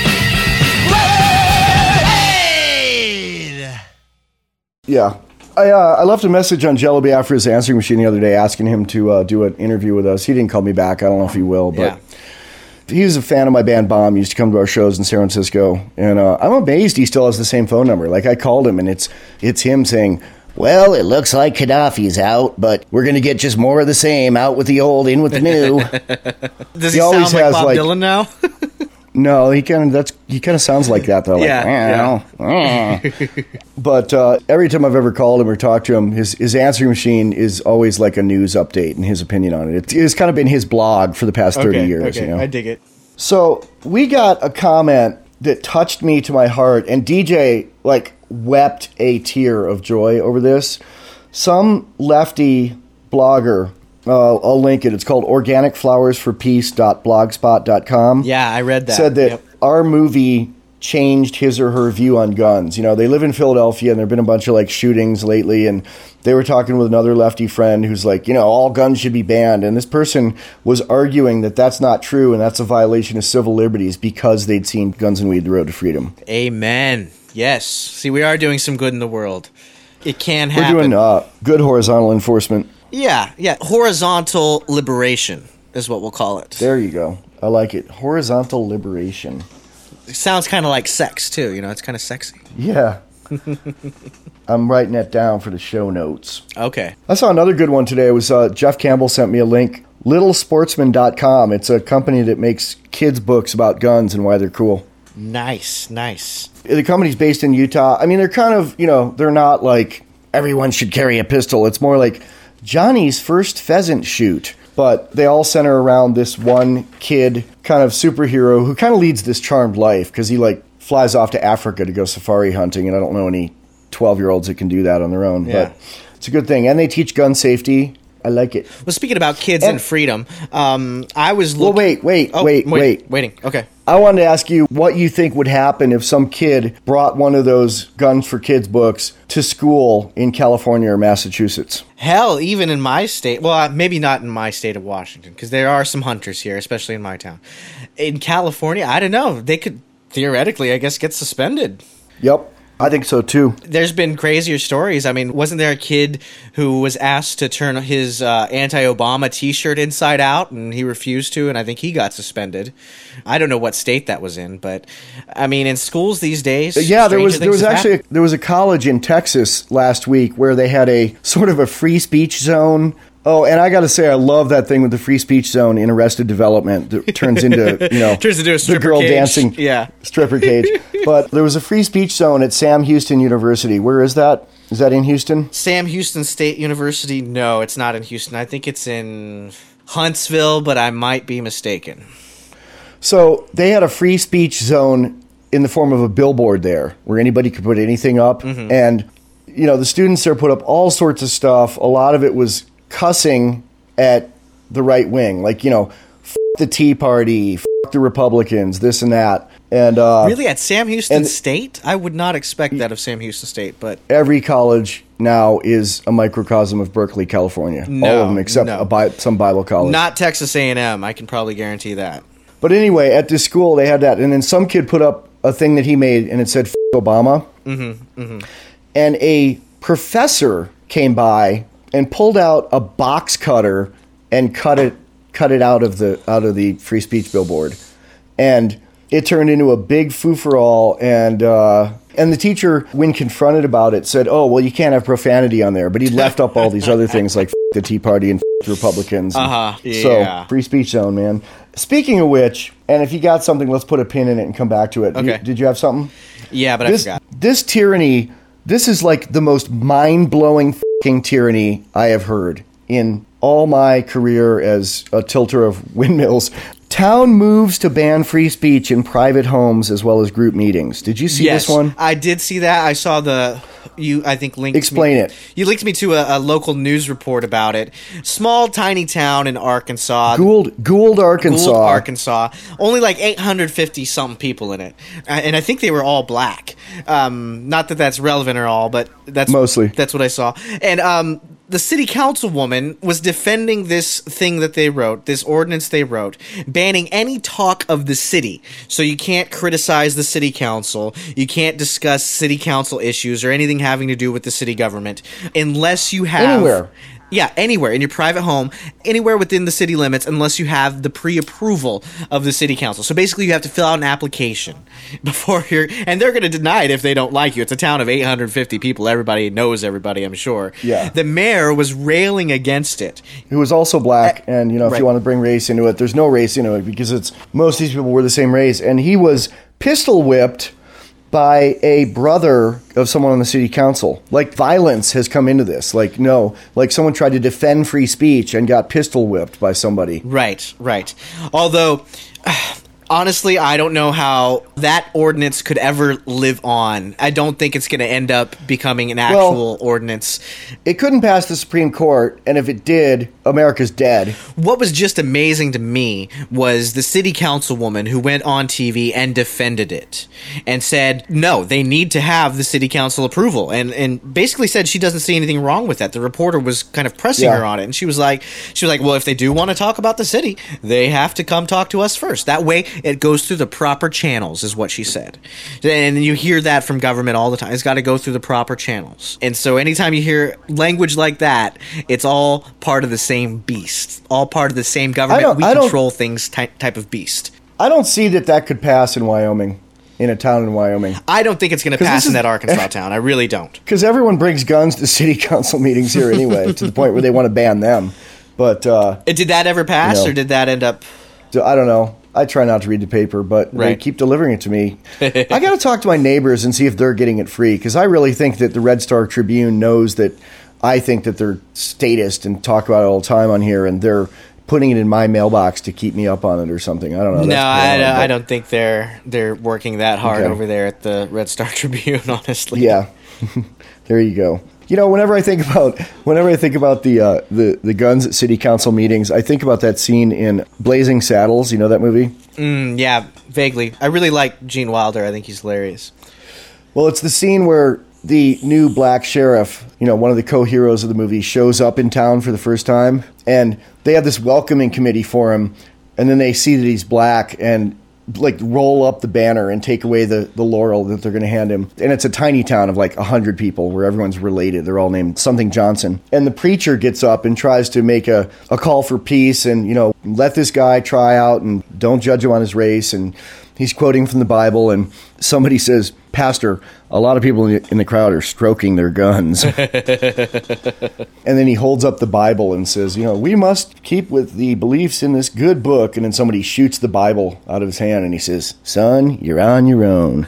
Blade! Yeah. I, uh, I left a message on Jello Biafra's answering machine the other day asking him to uh, do an interview with us. He didn't call me back. I don't know if he will, but Yeah. he's a fan of my band Bomb. He used to come to our shows in San Francisco. And uh, I'm amazed he still has the same phone number. Like, I called him, and it's it's him saying, well, it looks like Gaddafi's out, but we're going to get just more of the same, out with the old, in with the new. Does He he, always sound like has, Bob like- Dylan now? No, he kind of that's he kind of sounds like that though. Like, Yeah, "Eh, eh." But uh, every time I've ever called him or talked to him, his his answering machine is always like a news update and his opinion on it. It- It's kind of been his blog for the past thirty okay, years. okay, You know? I dig it. So we got a comment that touched me to my heart, and D J like wept a tear of joy over this. Some lefty blogger. Uh, I'll link it. It's called organic flowers for peace dot blogspot dot com. Yeah, I read that. Said that Yep. our movie changed his or her view on guns. You know, they live in Philadelphia, and there have been a bunch of like shootings lately, and they were talking with another lefty friend who's like, you know, all guns should be banned. And this person was arguing that that's not true, and that's a violation of civil liberties because they'd seen Guns and Weed: The Road to Freedom. Amen. Yes. See, we are doing some good in the world. It can We're happen. doing uh, good horizontal enforcement. Yeah, yeah. Horizontal liberation is what we'll call it. There you go. I like it. Horizontal liberation. It sounds kind of like sex, too. You know, it's kind of sexy. Yeah. I'm writing that down for the show notes. Okay. I saw another good one today. It was uh, Jeff Campbell sent me a link. little sportsman dot com. It's a company that makes kids' books about guns and why they're cool. Nice, nice. The company's based in Utah. I mean, they're kind of, you know, they're not like everyone should carry a pistol. It's more like Johnny's first pheasant shoot. But they all center around this one kid, kind of superhero, who kind of leads this charmed life because he, like, flies off to Africa to go safari hunting. And I don't know any twelve-year-olds that can do that on their own. Yeah. But it's a good thing. And they teach gun safety. I like it. Well, speaking about kids And- and freedom, um, I was Well, looking... wait, wait, Oh, wait, wait. Waiting, okay. I wanted to ask you what you think would happen if some kid brought one of those Guns for Kids books to school in California or Massachusetts. Hell, even in my state, well, uh, maybe not in my state of Washington, because there are some hunters here, especially in my town. In California, I don't know. They could theoretically, I guess, get suspended. Yep, I think so too. There's been crazier stories. I mean, wasn't there a kid who was asked to turn his uh, anti-Obama T-shirt inside out, and he refused to, and I think he got suspended. I don't know what state that was in, but I mean, in schools these days, Yeah, there stranger was there things was have actually happened. there was a college in Texas last week where they had a sort of a free speech zone. Oh, and I got to say, I love that thing with the free speech zone in Arrested Development that turns into, you know, Turns into a the stripper girl cage. dancing Yeah. stripper cage. But there was a free speech zone at Sam Houston University. Where is that? Is that in Houston? Sam Houston State University? No, it's not in Houston. I think it's in Huntsville, but I might be mistaken. So they had a free speech zone in the form of a billboard there where anybody could put anything up. Mm-hmm. And, you know, the students there put up all sorts of stuff. A lot of it was cussing at the right wing. Like, you know, f- the Tea Party, f- the Republicans, this and that. And uh, Really, at Sam Houston and- State? I would not expect that of Sam Houston State, but every college now is a microcosm of Berkeley, California. No, all of them except no. a Bi- some Bible college. not Texas A and M. I can probably guarantee that. But anyway, at this school, they had that. And then some kid put up a thing that he made, and it said, F- Obama. Mm-hmm, mm-hmm. And a professor came by and pulled out a box cutter and cut it cut it out of the out of the free speech billboard, and it turned into a big foo-for-all. And uh, and the teacher, when confronted about it, said, "Oh, well, you can't have profanity on there," but he left up all these other things like f- the Tea Party and f- the Republicans. Uh huh. Yeah. So free speech zone, man. Speaking of which, and if you got something, let's put a pin in it and come back to it. Okay. You, did you have something? Yeah, but This I forgot. this tyranny. This is like the most mind-blowing fucking tyranny I have heard in all my career as a tilter of windmills. Town moves to ban free speech in private homes as well as group meetings. Did you see Yes, this one? I did see that. I saw the you. I think linked. Explain me, it. You linked me to a, a local news report about it. Small, tiny town in Arkansas. Gould, Gould, Arkansas. Gould, Arkansas. Only like eight hundred fifty something people in it, uh, and I think they were all black. Um, not that that's relevant at all, but that's Mostly. that's what I saw. And um, the city councilwoman was defending this thing that they wrote, this ordinance they wrote, banning any talk of the city. So you can't criticize the city council, you can't discuss city council issues or anything having to do with the city government unless you have Anywhere. Yeah, anywhere in your private home, anywhere within the city limits, unless you have the pre-approval of the city council. So basically, you have to fill out an application before you're, and they're going to deny it if they don't like you. It's a town of eight hundred fifty people. Everybody knows everybody, I'm sure. Yeah. The mayor was railing against it. Who was also black, and you know, if Right. you want to bring race into it, there's no race into it because it's most of these people were the same race, and he was pistol whipped by a brother of someone on the city council. Like, violence has come into this. Like, no, like someone tried to defend free speech and got pistol whipped by somebody. Right, right. Although, honestly, I don't know how that ordinance could ever live on. I don't think it's going to end up becoming an actual ordinance. It couldn't pass the Supreme Court, and if it did, America's dead. What was just amazing to me was the city councilwoman who went on T V and defended it and said, no, they need to have the city council approval, and and basically said she doesn't see anything wrong with that. The reporter was kind of pressing Yeah. her on it, and she was like, she was like, well, if they do want to talk about the city, they have to come talk to us first. That way, it goes through the proper channels, is what she said. And you hear that from government all the time. It's got to go through the proper channels. And so anytime you hear language like that, it's all part of the same beast, all part of the same government. don't- We I don't- control things ty- type of beast. I don't see that that could pass in Wyoming, in a town in Wyoming. I don't think it's going to 'Cause pass this in is- that Arkansas town. I really don't. Because everyone brings guns to city council meetings here anyway, to the point where they want to ban them. But uh, Uh, Did that ever pass, No. or did that end up? I don't know. I try not to read the paper, but they Right. keep delivering it to me. I got to talk to my neighbors and see if they're getting it free, because I really think that the Red Star Tribune knows that I think that they're statist and talk about it all the time on here, and they're putting it in my mailbox to keep me up on it or something. I don't know. No, That's I, bad, don't- but- I don't think they're they're working that hard Okay. over there at the Red Star Tribune. Honestly, Yeah, there you go. You know, whenever I think about whenever I think about the uh, the the guns at city council meetings, I think about that scene in Blazing Saddles. You know that movie? Mm, yeah, vaguely. I really like Gene Wilder. I think he's hilarious. Well, it's the scene where the new black sheriff, you know, one of the co-heroes of the movie, shows up in town for the first time, and they have this welcoming committee for him, and then they see that he's black and like roll up the banner and take away the, the laurel that they're going to hand him. And it's a tiny town of like one hundred people where everyone's related. They're all named something Johnson. And the preacher gets up and tries to make a, a call for peace and, you know, let this guy try out and don't judge him on his race. And he's quoting from the Bible, and somebody says, "Pastor, a lot of people in the, in the crowd are stroking their guns." And then he holds up the Bible and says, you know, "We must keep with the beliefs in this good book." And then somebody shoots the Bible out of his hand, and he says, "Son, you're on your own."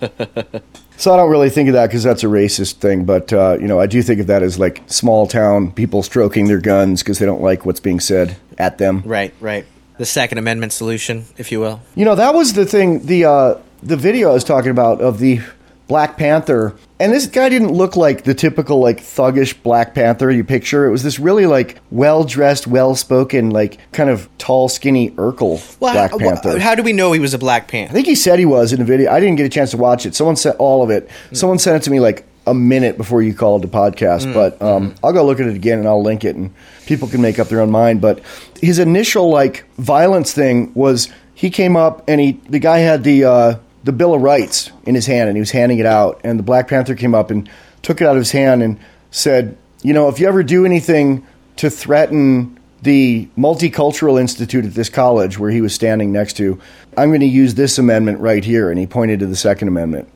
So I don't really think of that because that's a racist thing. But, uh, you know, I do think of that as like small town people stroking their guns because they don't like what's being said at them. Right, right. The Second Amendment solution, if you will. You know, that was the thing, the uh, the video I was talking about of the Black Panther. And this guy didn't look like the typical, like, thuggish Black Panther you picture. It was this really, like, well-dressed, well-spoken, like, kind of tall, skinny Urkel Well, Black how, Panther. how do we know he was a Black I Panther? think he said he was in the video. I didn't get a chance to watch it. Someone sent all of it. Someone sent it to me, like, a minute before you called the podcast. But um, I'll go look at it again, and I'll link it, and people can make up their own mind. But his initial, like, violence thing was he came up, and he the guy had the... Uh, the Bill of Rights in his hand, and he was handing it out, and the Black Panther came up and took it out of his hand and said, you know, if you ever do anything to threaten the Multicultural Institute at this college where he was standing next to, I'm going to use this amendment right here. And he pointed to the Second Amendment.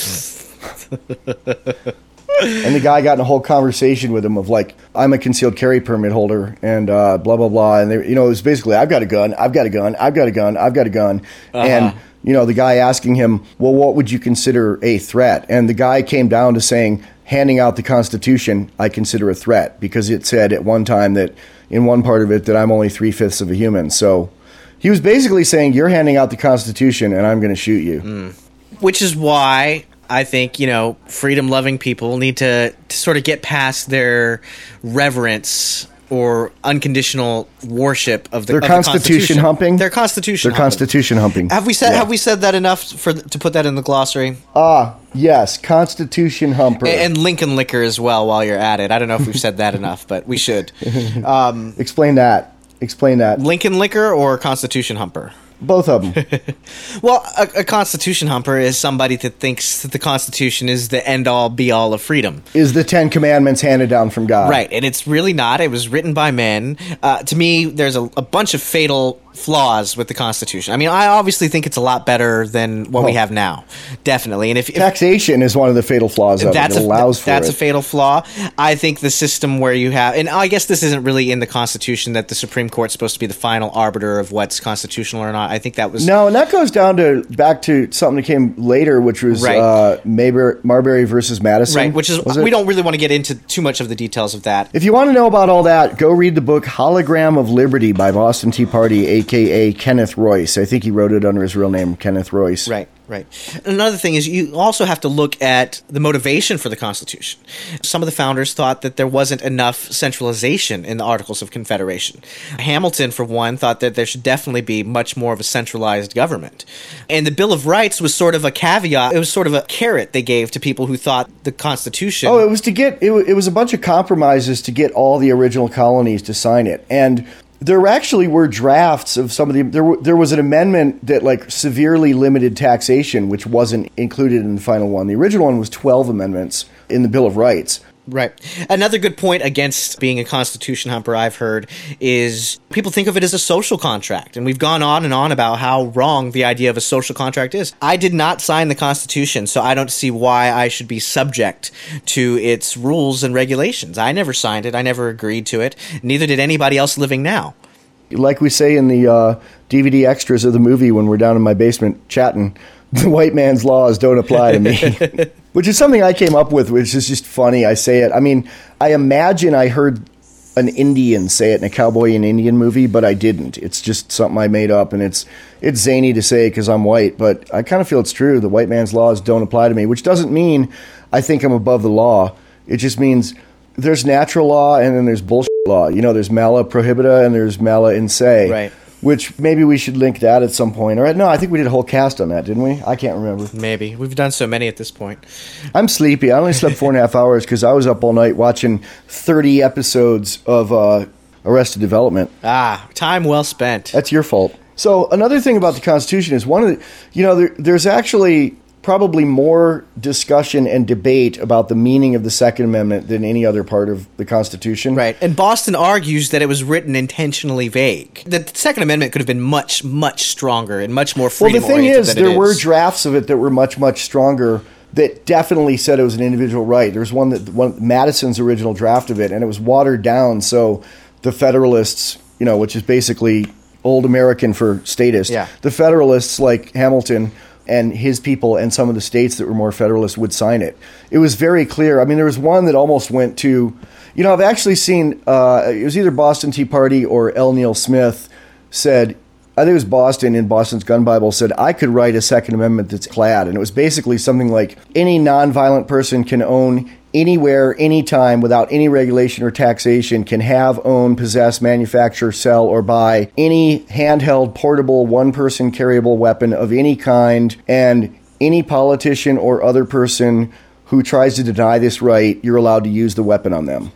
And the guy got in a whole conversation with him of like, I'm a concealed carry permit holder and uh, blah, blah, blah. And, they, you know, it was basically, I've got a gun, I've got a gun, I've got a gun, I've got a gun. Uh-huh. And, you know, the guy asking him, well, what would you consider a threat? And the guy came down to saying, handing out the Constitution, I consider a threat because it said at one time that in one part of it that I'm only three-fifths of a human. So he was basically saying, you're handing out the Constitution and I'm going to shoot you. Mm. Which is why I think, you know, freedom-loving people need to, to sort of get past their reverence or unconditional worship of the, their of constitution, the Constitution humping. Their Constitution. Their humping. Constitution humping. Have we said yeah. Have we said that enough for to put that in the glossary? Ah, yes, Constitution humper and, and Lincoln liquor as well. While you're at it, I don't know if we've said that enough, but we should. Um, Explain that. Explain that. Lincoln liquor or Constitution humper. Both of them. Well, a, a Constitution humper is somebody that thinks that the Constitution is the end-all, be-all of freedom. Is the Ten Commandments handed down from God. Right, and it's really not. It was written by men. Uh, to me, there's a, a bunch of fatal flaws with the Constitution. I mean, I obviously think it's a lot better than what well, we have now. Definitely. And if, if taxation is one of the fatal flaws of that's it. It allows a, for That's it. a fatal flaw. I think the system where you have, and I guess this isn't really in the Constitution that the Supreme Court's supposed to be the final arbiter of what's constitutional or not. I think that was no, and that goes down to back to something that came later, which was right. uh, Mayber, Marbury versus Madison. Right, which is we don't really want to get into too much of the details of that. If you want to know about all that, go read the book Hologram of Liberty by Boston Tea Party, a k a. Kenneth Royce. I think he wrote it under his real name, Kenneth Royce. Right, right. Another thing is you also have to look at the motivation for the Constitution. Some of the founders thought that there wasn't enough centralization in the Articles of Confederation. Hamilton, for one, thought that there should definitely be much more of a centralized government. And the Bill of Rights was sort of a caveat. It was sort of a carrot they gave to people who thought the Constitution... Oh, it was to get... It, it was a bunch of compromises to get all the original colonies to sign it. And... there actually were drafts of some of the... There, there was an amendment that like severely limited taxation, which wasn't included in the final one. The original one was twelve amendments in the Bill of Rights. Right. Another good point against being a Constitution humper I've heard is people think of it as a social contract. And we've gone on and on about how wrong the idea of a social contract is. I did not sign the Constitution, so I don't see why I should be subject to its rules and regulations. I never signed it. I never agreed to it. Neither did anybody else living now. Like we say in the uh, D V D extras of the movie when we're down in my basement chatting, the white man's laws don't apply to me. Which is something I came up with, which is just funny. I say it. I mean, I imagine I heard an Indian say it in a cowboy and Indian movie, but I didn't. It's just something I made up, and it's it's zany to say because I'm white, but I kind of feel it's true. The white man's laws don't apply to me, which doesn't mean I think I'm above the law. It just means there's natural law and then there's bullshit law. You know, there's mala prohibita and there's mala in se. Right. Which maybe we should link that at some point. Or no, I think we did a whole cast on that, didn't we? I can't remember. Maybe. We've done so many at this point. I'm sleepy. I only slept four and a half hours because I was up all night watching thirty episodes of uh, Arrested Development. Ah, time well spent. That's your fault. So another thing about the Constitution is one of the, you know, there, there's actually probably more discussion and debate about the meaning of the Second Amendment than any other part of the Constitution. Right. And Boston argues that it was written intentionally vague. The Second Amendment could have been much, much stronger and much more freedom-oriented Well, the thing is, than it there is. were drafts of it that were much, much stronger that definitely said it was an individual right. There's one that one Madison's original draft of it, and it was watered down. So the Federalists, you know, which is basically old American for statist, Yeah. the Federalists like Hamilton and his people and some of the states that were more Federalist would sign it. It was very clear. I mean, there was one that almost went to, you know, I've actually seen, uh, it was either Boston Tea Party or L. Neil Smith said, I think it was Boston in Boston's Gun Bible, said, I could write a Second Amendment that's clad. And it was basically something like, any nonviolent person can own anywhere, anytime, without any regulation or taxation, can have, own, possess, manufacture, sell, or buy any handheld, portable, one-person carryable weapon of any kind, and any politician or other person who tries to deny this right, you're allowed to use the weapon on them.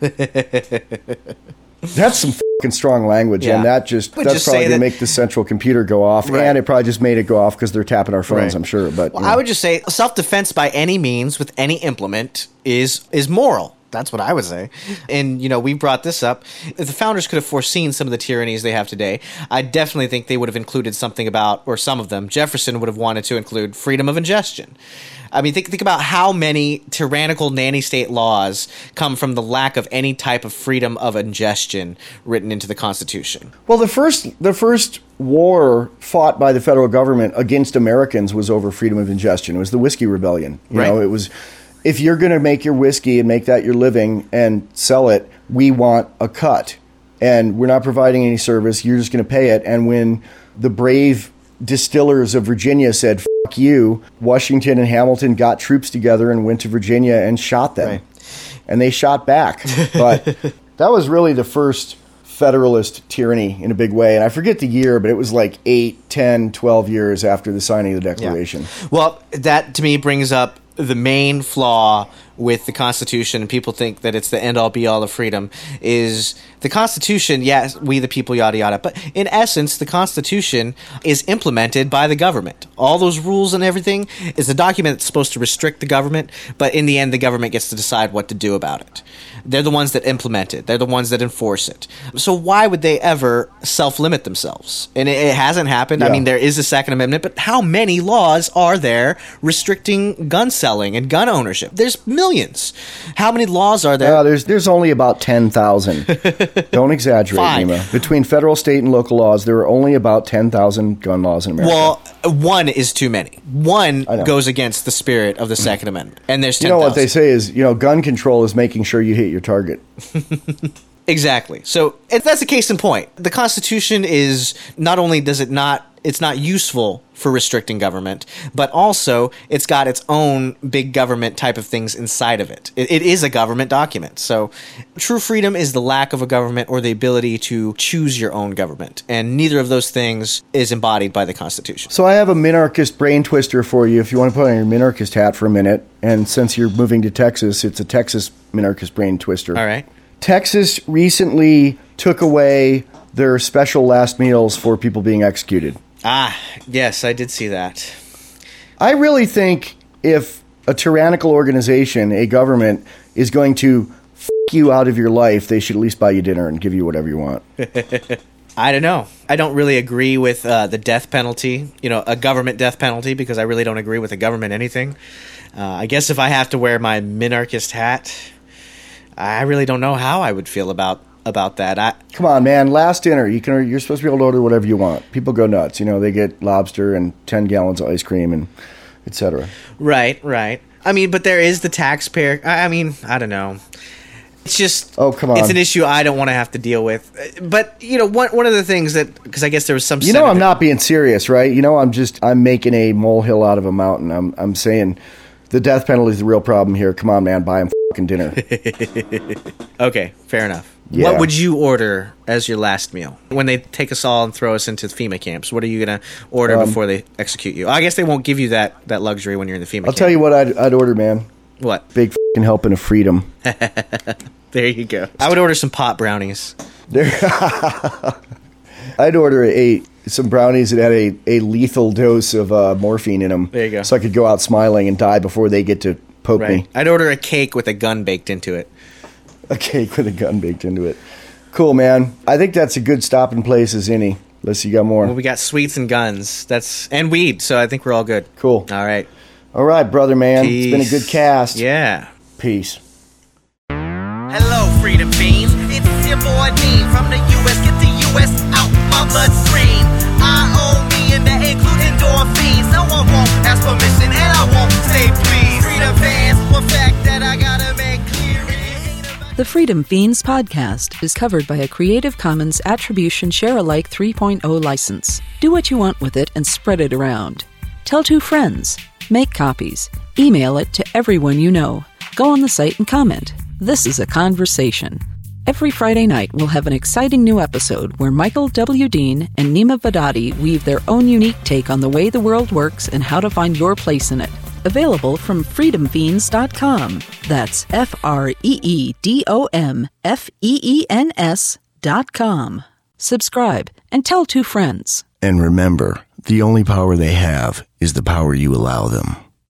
That's some fucking strong language, Yeah. and that just Would that's just probably say going to that- make the central computer go off, Right. and it probably just made it go off because they're tapping our phones, Right. I'm sure. But Well, you know. I would just say self-defense by any means with any implement is is moral. That's what I would say. And, you know, we brought this up. If the founders could have foreseen some of the tyrannies they have today, I definitely think they would have included something about, or some of them, Jefferson would have wanted to include freedom of ingestion. I mean, think think about how many tyrannical nanny state laws come from the lack of any type of freedom of ingestion written into the Constitution. Well, the first the first war fought by the federal government against Americans was over freedom of ingestion. It was the Whiskey Rebellion. You Right. know, it was, if you're going to make your whiskey and make that your living and sell it, we want a cut. And we're not providing any service. You're just going to pay it. And when the brave distillers of Virginia said, fuck you, Washington and Hamilton got troops together and went to Virginia and shot them. Right. And they shot back. But that was really the first Federalist tyranny in a big way. And I forget the year, but it was like eight, ten, twelve years after the signing of the Declaration. Yeah. Well, that to me brings up the main flaw with the Constitution, and people think that it's the end-all be-all of freedom, is the Constitution, yes, we the people, yada yada, but in essence, the Constitution is implemented by the government. All those rules and everything is a document that's supposed to restrict the government, but in the end, the government gets to decide what to do about it. They're the ones that implement it. They're the ones that enforce it. So why would they ever self-limit themselves? And it, it hasn't happened. Yeah. I mean, there is a Second Amendment, but how many laws are there restricting gun selling and gun ownership? There's millions. How many laws are there? Uh, there's there's only about ten thousand. Don't exaggerate, Fine. Nima. Between federal, state, and local laws, there are only about ten thousand gun laws in America. Well, one is too many. One I know. goes against the spirit of the Second Amendment, and there's you ten thousand. know what they say is, you know, gun control is making sure you hit your target. Exactly. So if that's the case in point. The Constitution is not only does it not, it's not useful for restricting government, but also it's got its own big government type of things inside of it. It, it is a government document. So true freedom is the lack of a government or the ability to choose your own government. And neither of those things is embodied by the Constitution. So I have a minarchist brain twister for you if you want to put on your minarchist hat for a minute. And since you're moving to Texas, it's a Texas minarchist brain twister. All right. Texas recently took away their special last meals for people being executed. Ah, yes, I did see that. I really think if a tyrannical organization, a government, is going to f*** you out of your life, they should at least buy you dinner and give you whatever you want. I don't know. I don't really agree with uh, the death penalty, you know, a government death penalty, because I really don't agree with the government anything. Uh, I guess if I have to wear my minarchist hat, I really don't know how I would feel about about that. I, Come on, man. Last dinner, you can. You're supposed to be able to order whatever you want. People go nuts. You know, they get lobster and ten gallons of ice cream and et cetera. right, right. I mean, but there is the taxpayer. I, I mean, I don't know. It's just, Oh, come on. It's an issue I don't want to have to deal with. But, you know, one one of the things that, because I guess there was some You know, I'm senator- not being serious, right? You know, I'm just. I'm making a molehill out of a mountain. I'm. I'm saying the death penalty is the real problem here. Come on, man. Buy them fucking dinner. Okay, fair enough. Yeah. What would you order as your last meal? When they take us all and throw us into FEMA camps, what are you going to order before they execute you? I guess they won't give you that, that luxury when you're in the FEMA I'll camp. tell you what I'd, I'd order, man. What? Big fucking helping of freedom. There you go. I would order some pot brownies. There, I'd order a some brownies that had a, a lethal dose of uh, morphine in them. There you go. So I could go out smiling and die before they get to poke Right. me. I'd order a cake with a gun baked into it. A cake with a gun baked into it. Cool, man. I think that's a good stopping place as any. Unless you got more. Well, we got sweets and guns. That's and weed, so I think we're all good. Cool. All right. All right, brother, man. Peace. It's been a good cast. Yeah. Peace. Hello, freedom fiends. It's your boy Dean from the U S. Get the U S out my bloodstream. I own me and that include endorphins. No one won't ask permission and I won't say please. Freedom fans, one fact that I gotta make clear is The Freedom Fiends podcast is covered by a Creative Commons Attribution Share-alike three point oh license. Do what you want with it and spread it around. Tell two friends. Make copies. Email it to everyone you know. Go on the site and comment. This is a conversation. Every Friday night, we'll have an exciting new episode where Michael W. Dean and Nima Vadadi weave their own unique take on the way the world works and how to find your place in it. Available from freedom fiends dot com. That's F R E E D O M F E E N S dot com. Subscribe and tell two friends. And remember, the only power they have is the power you allow them.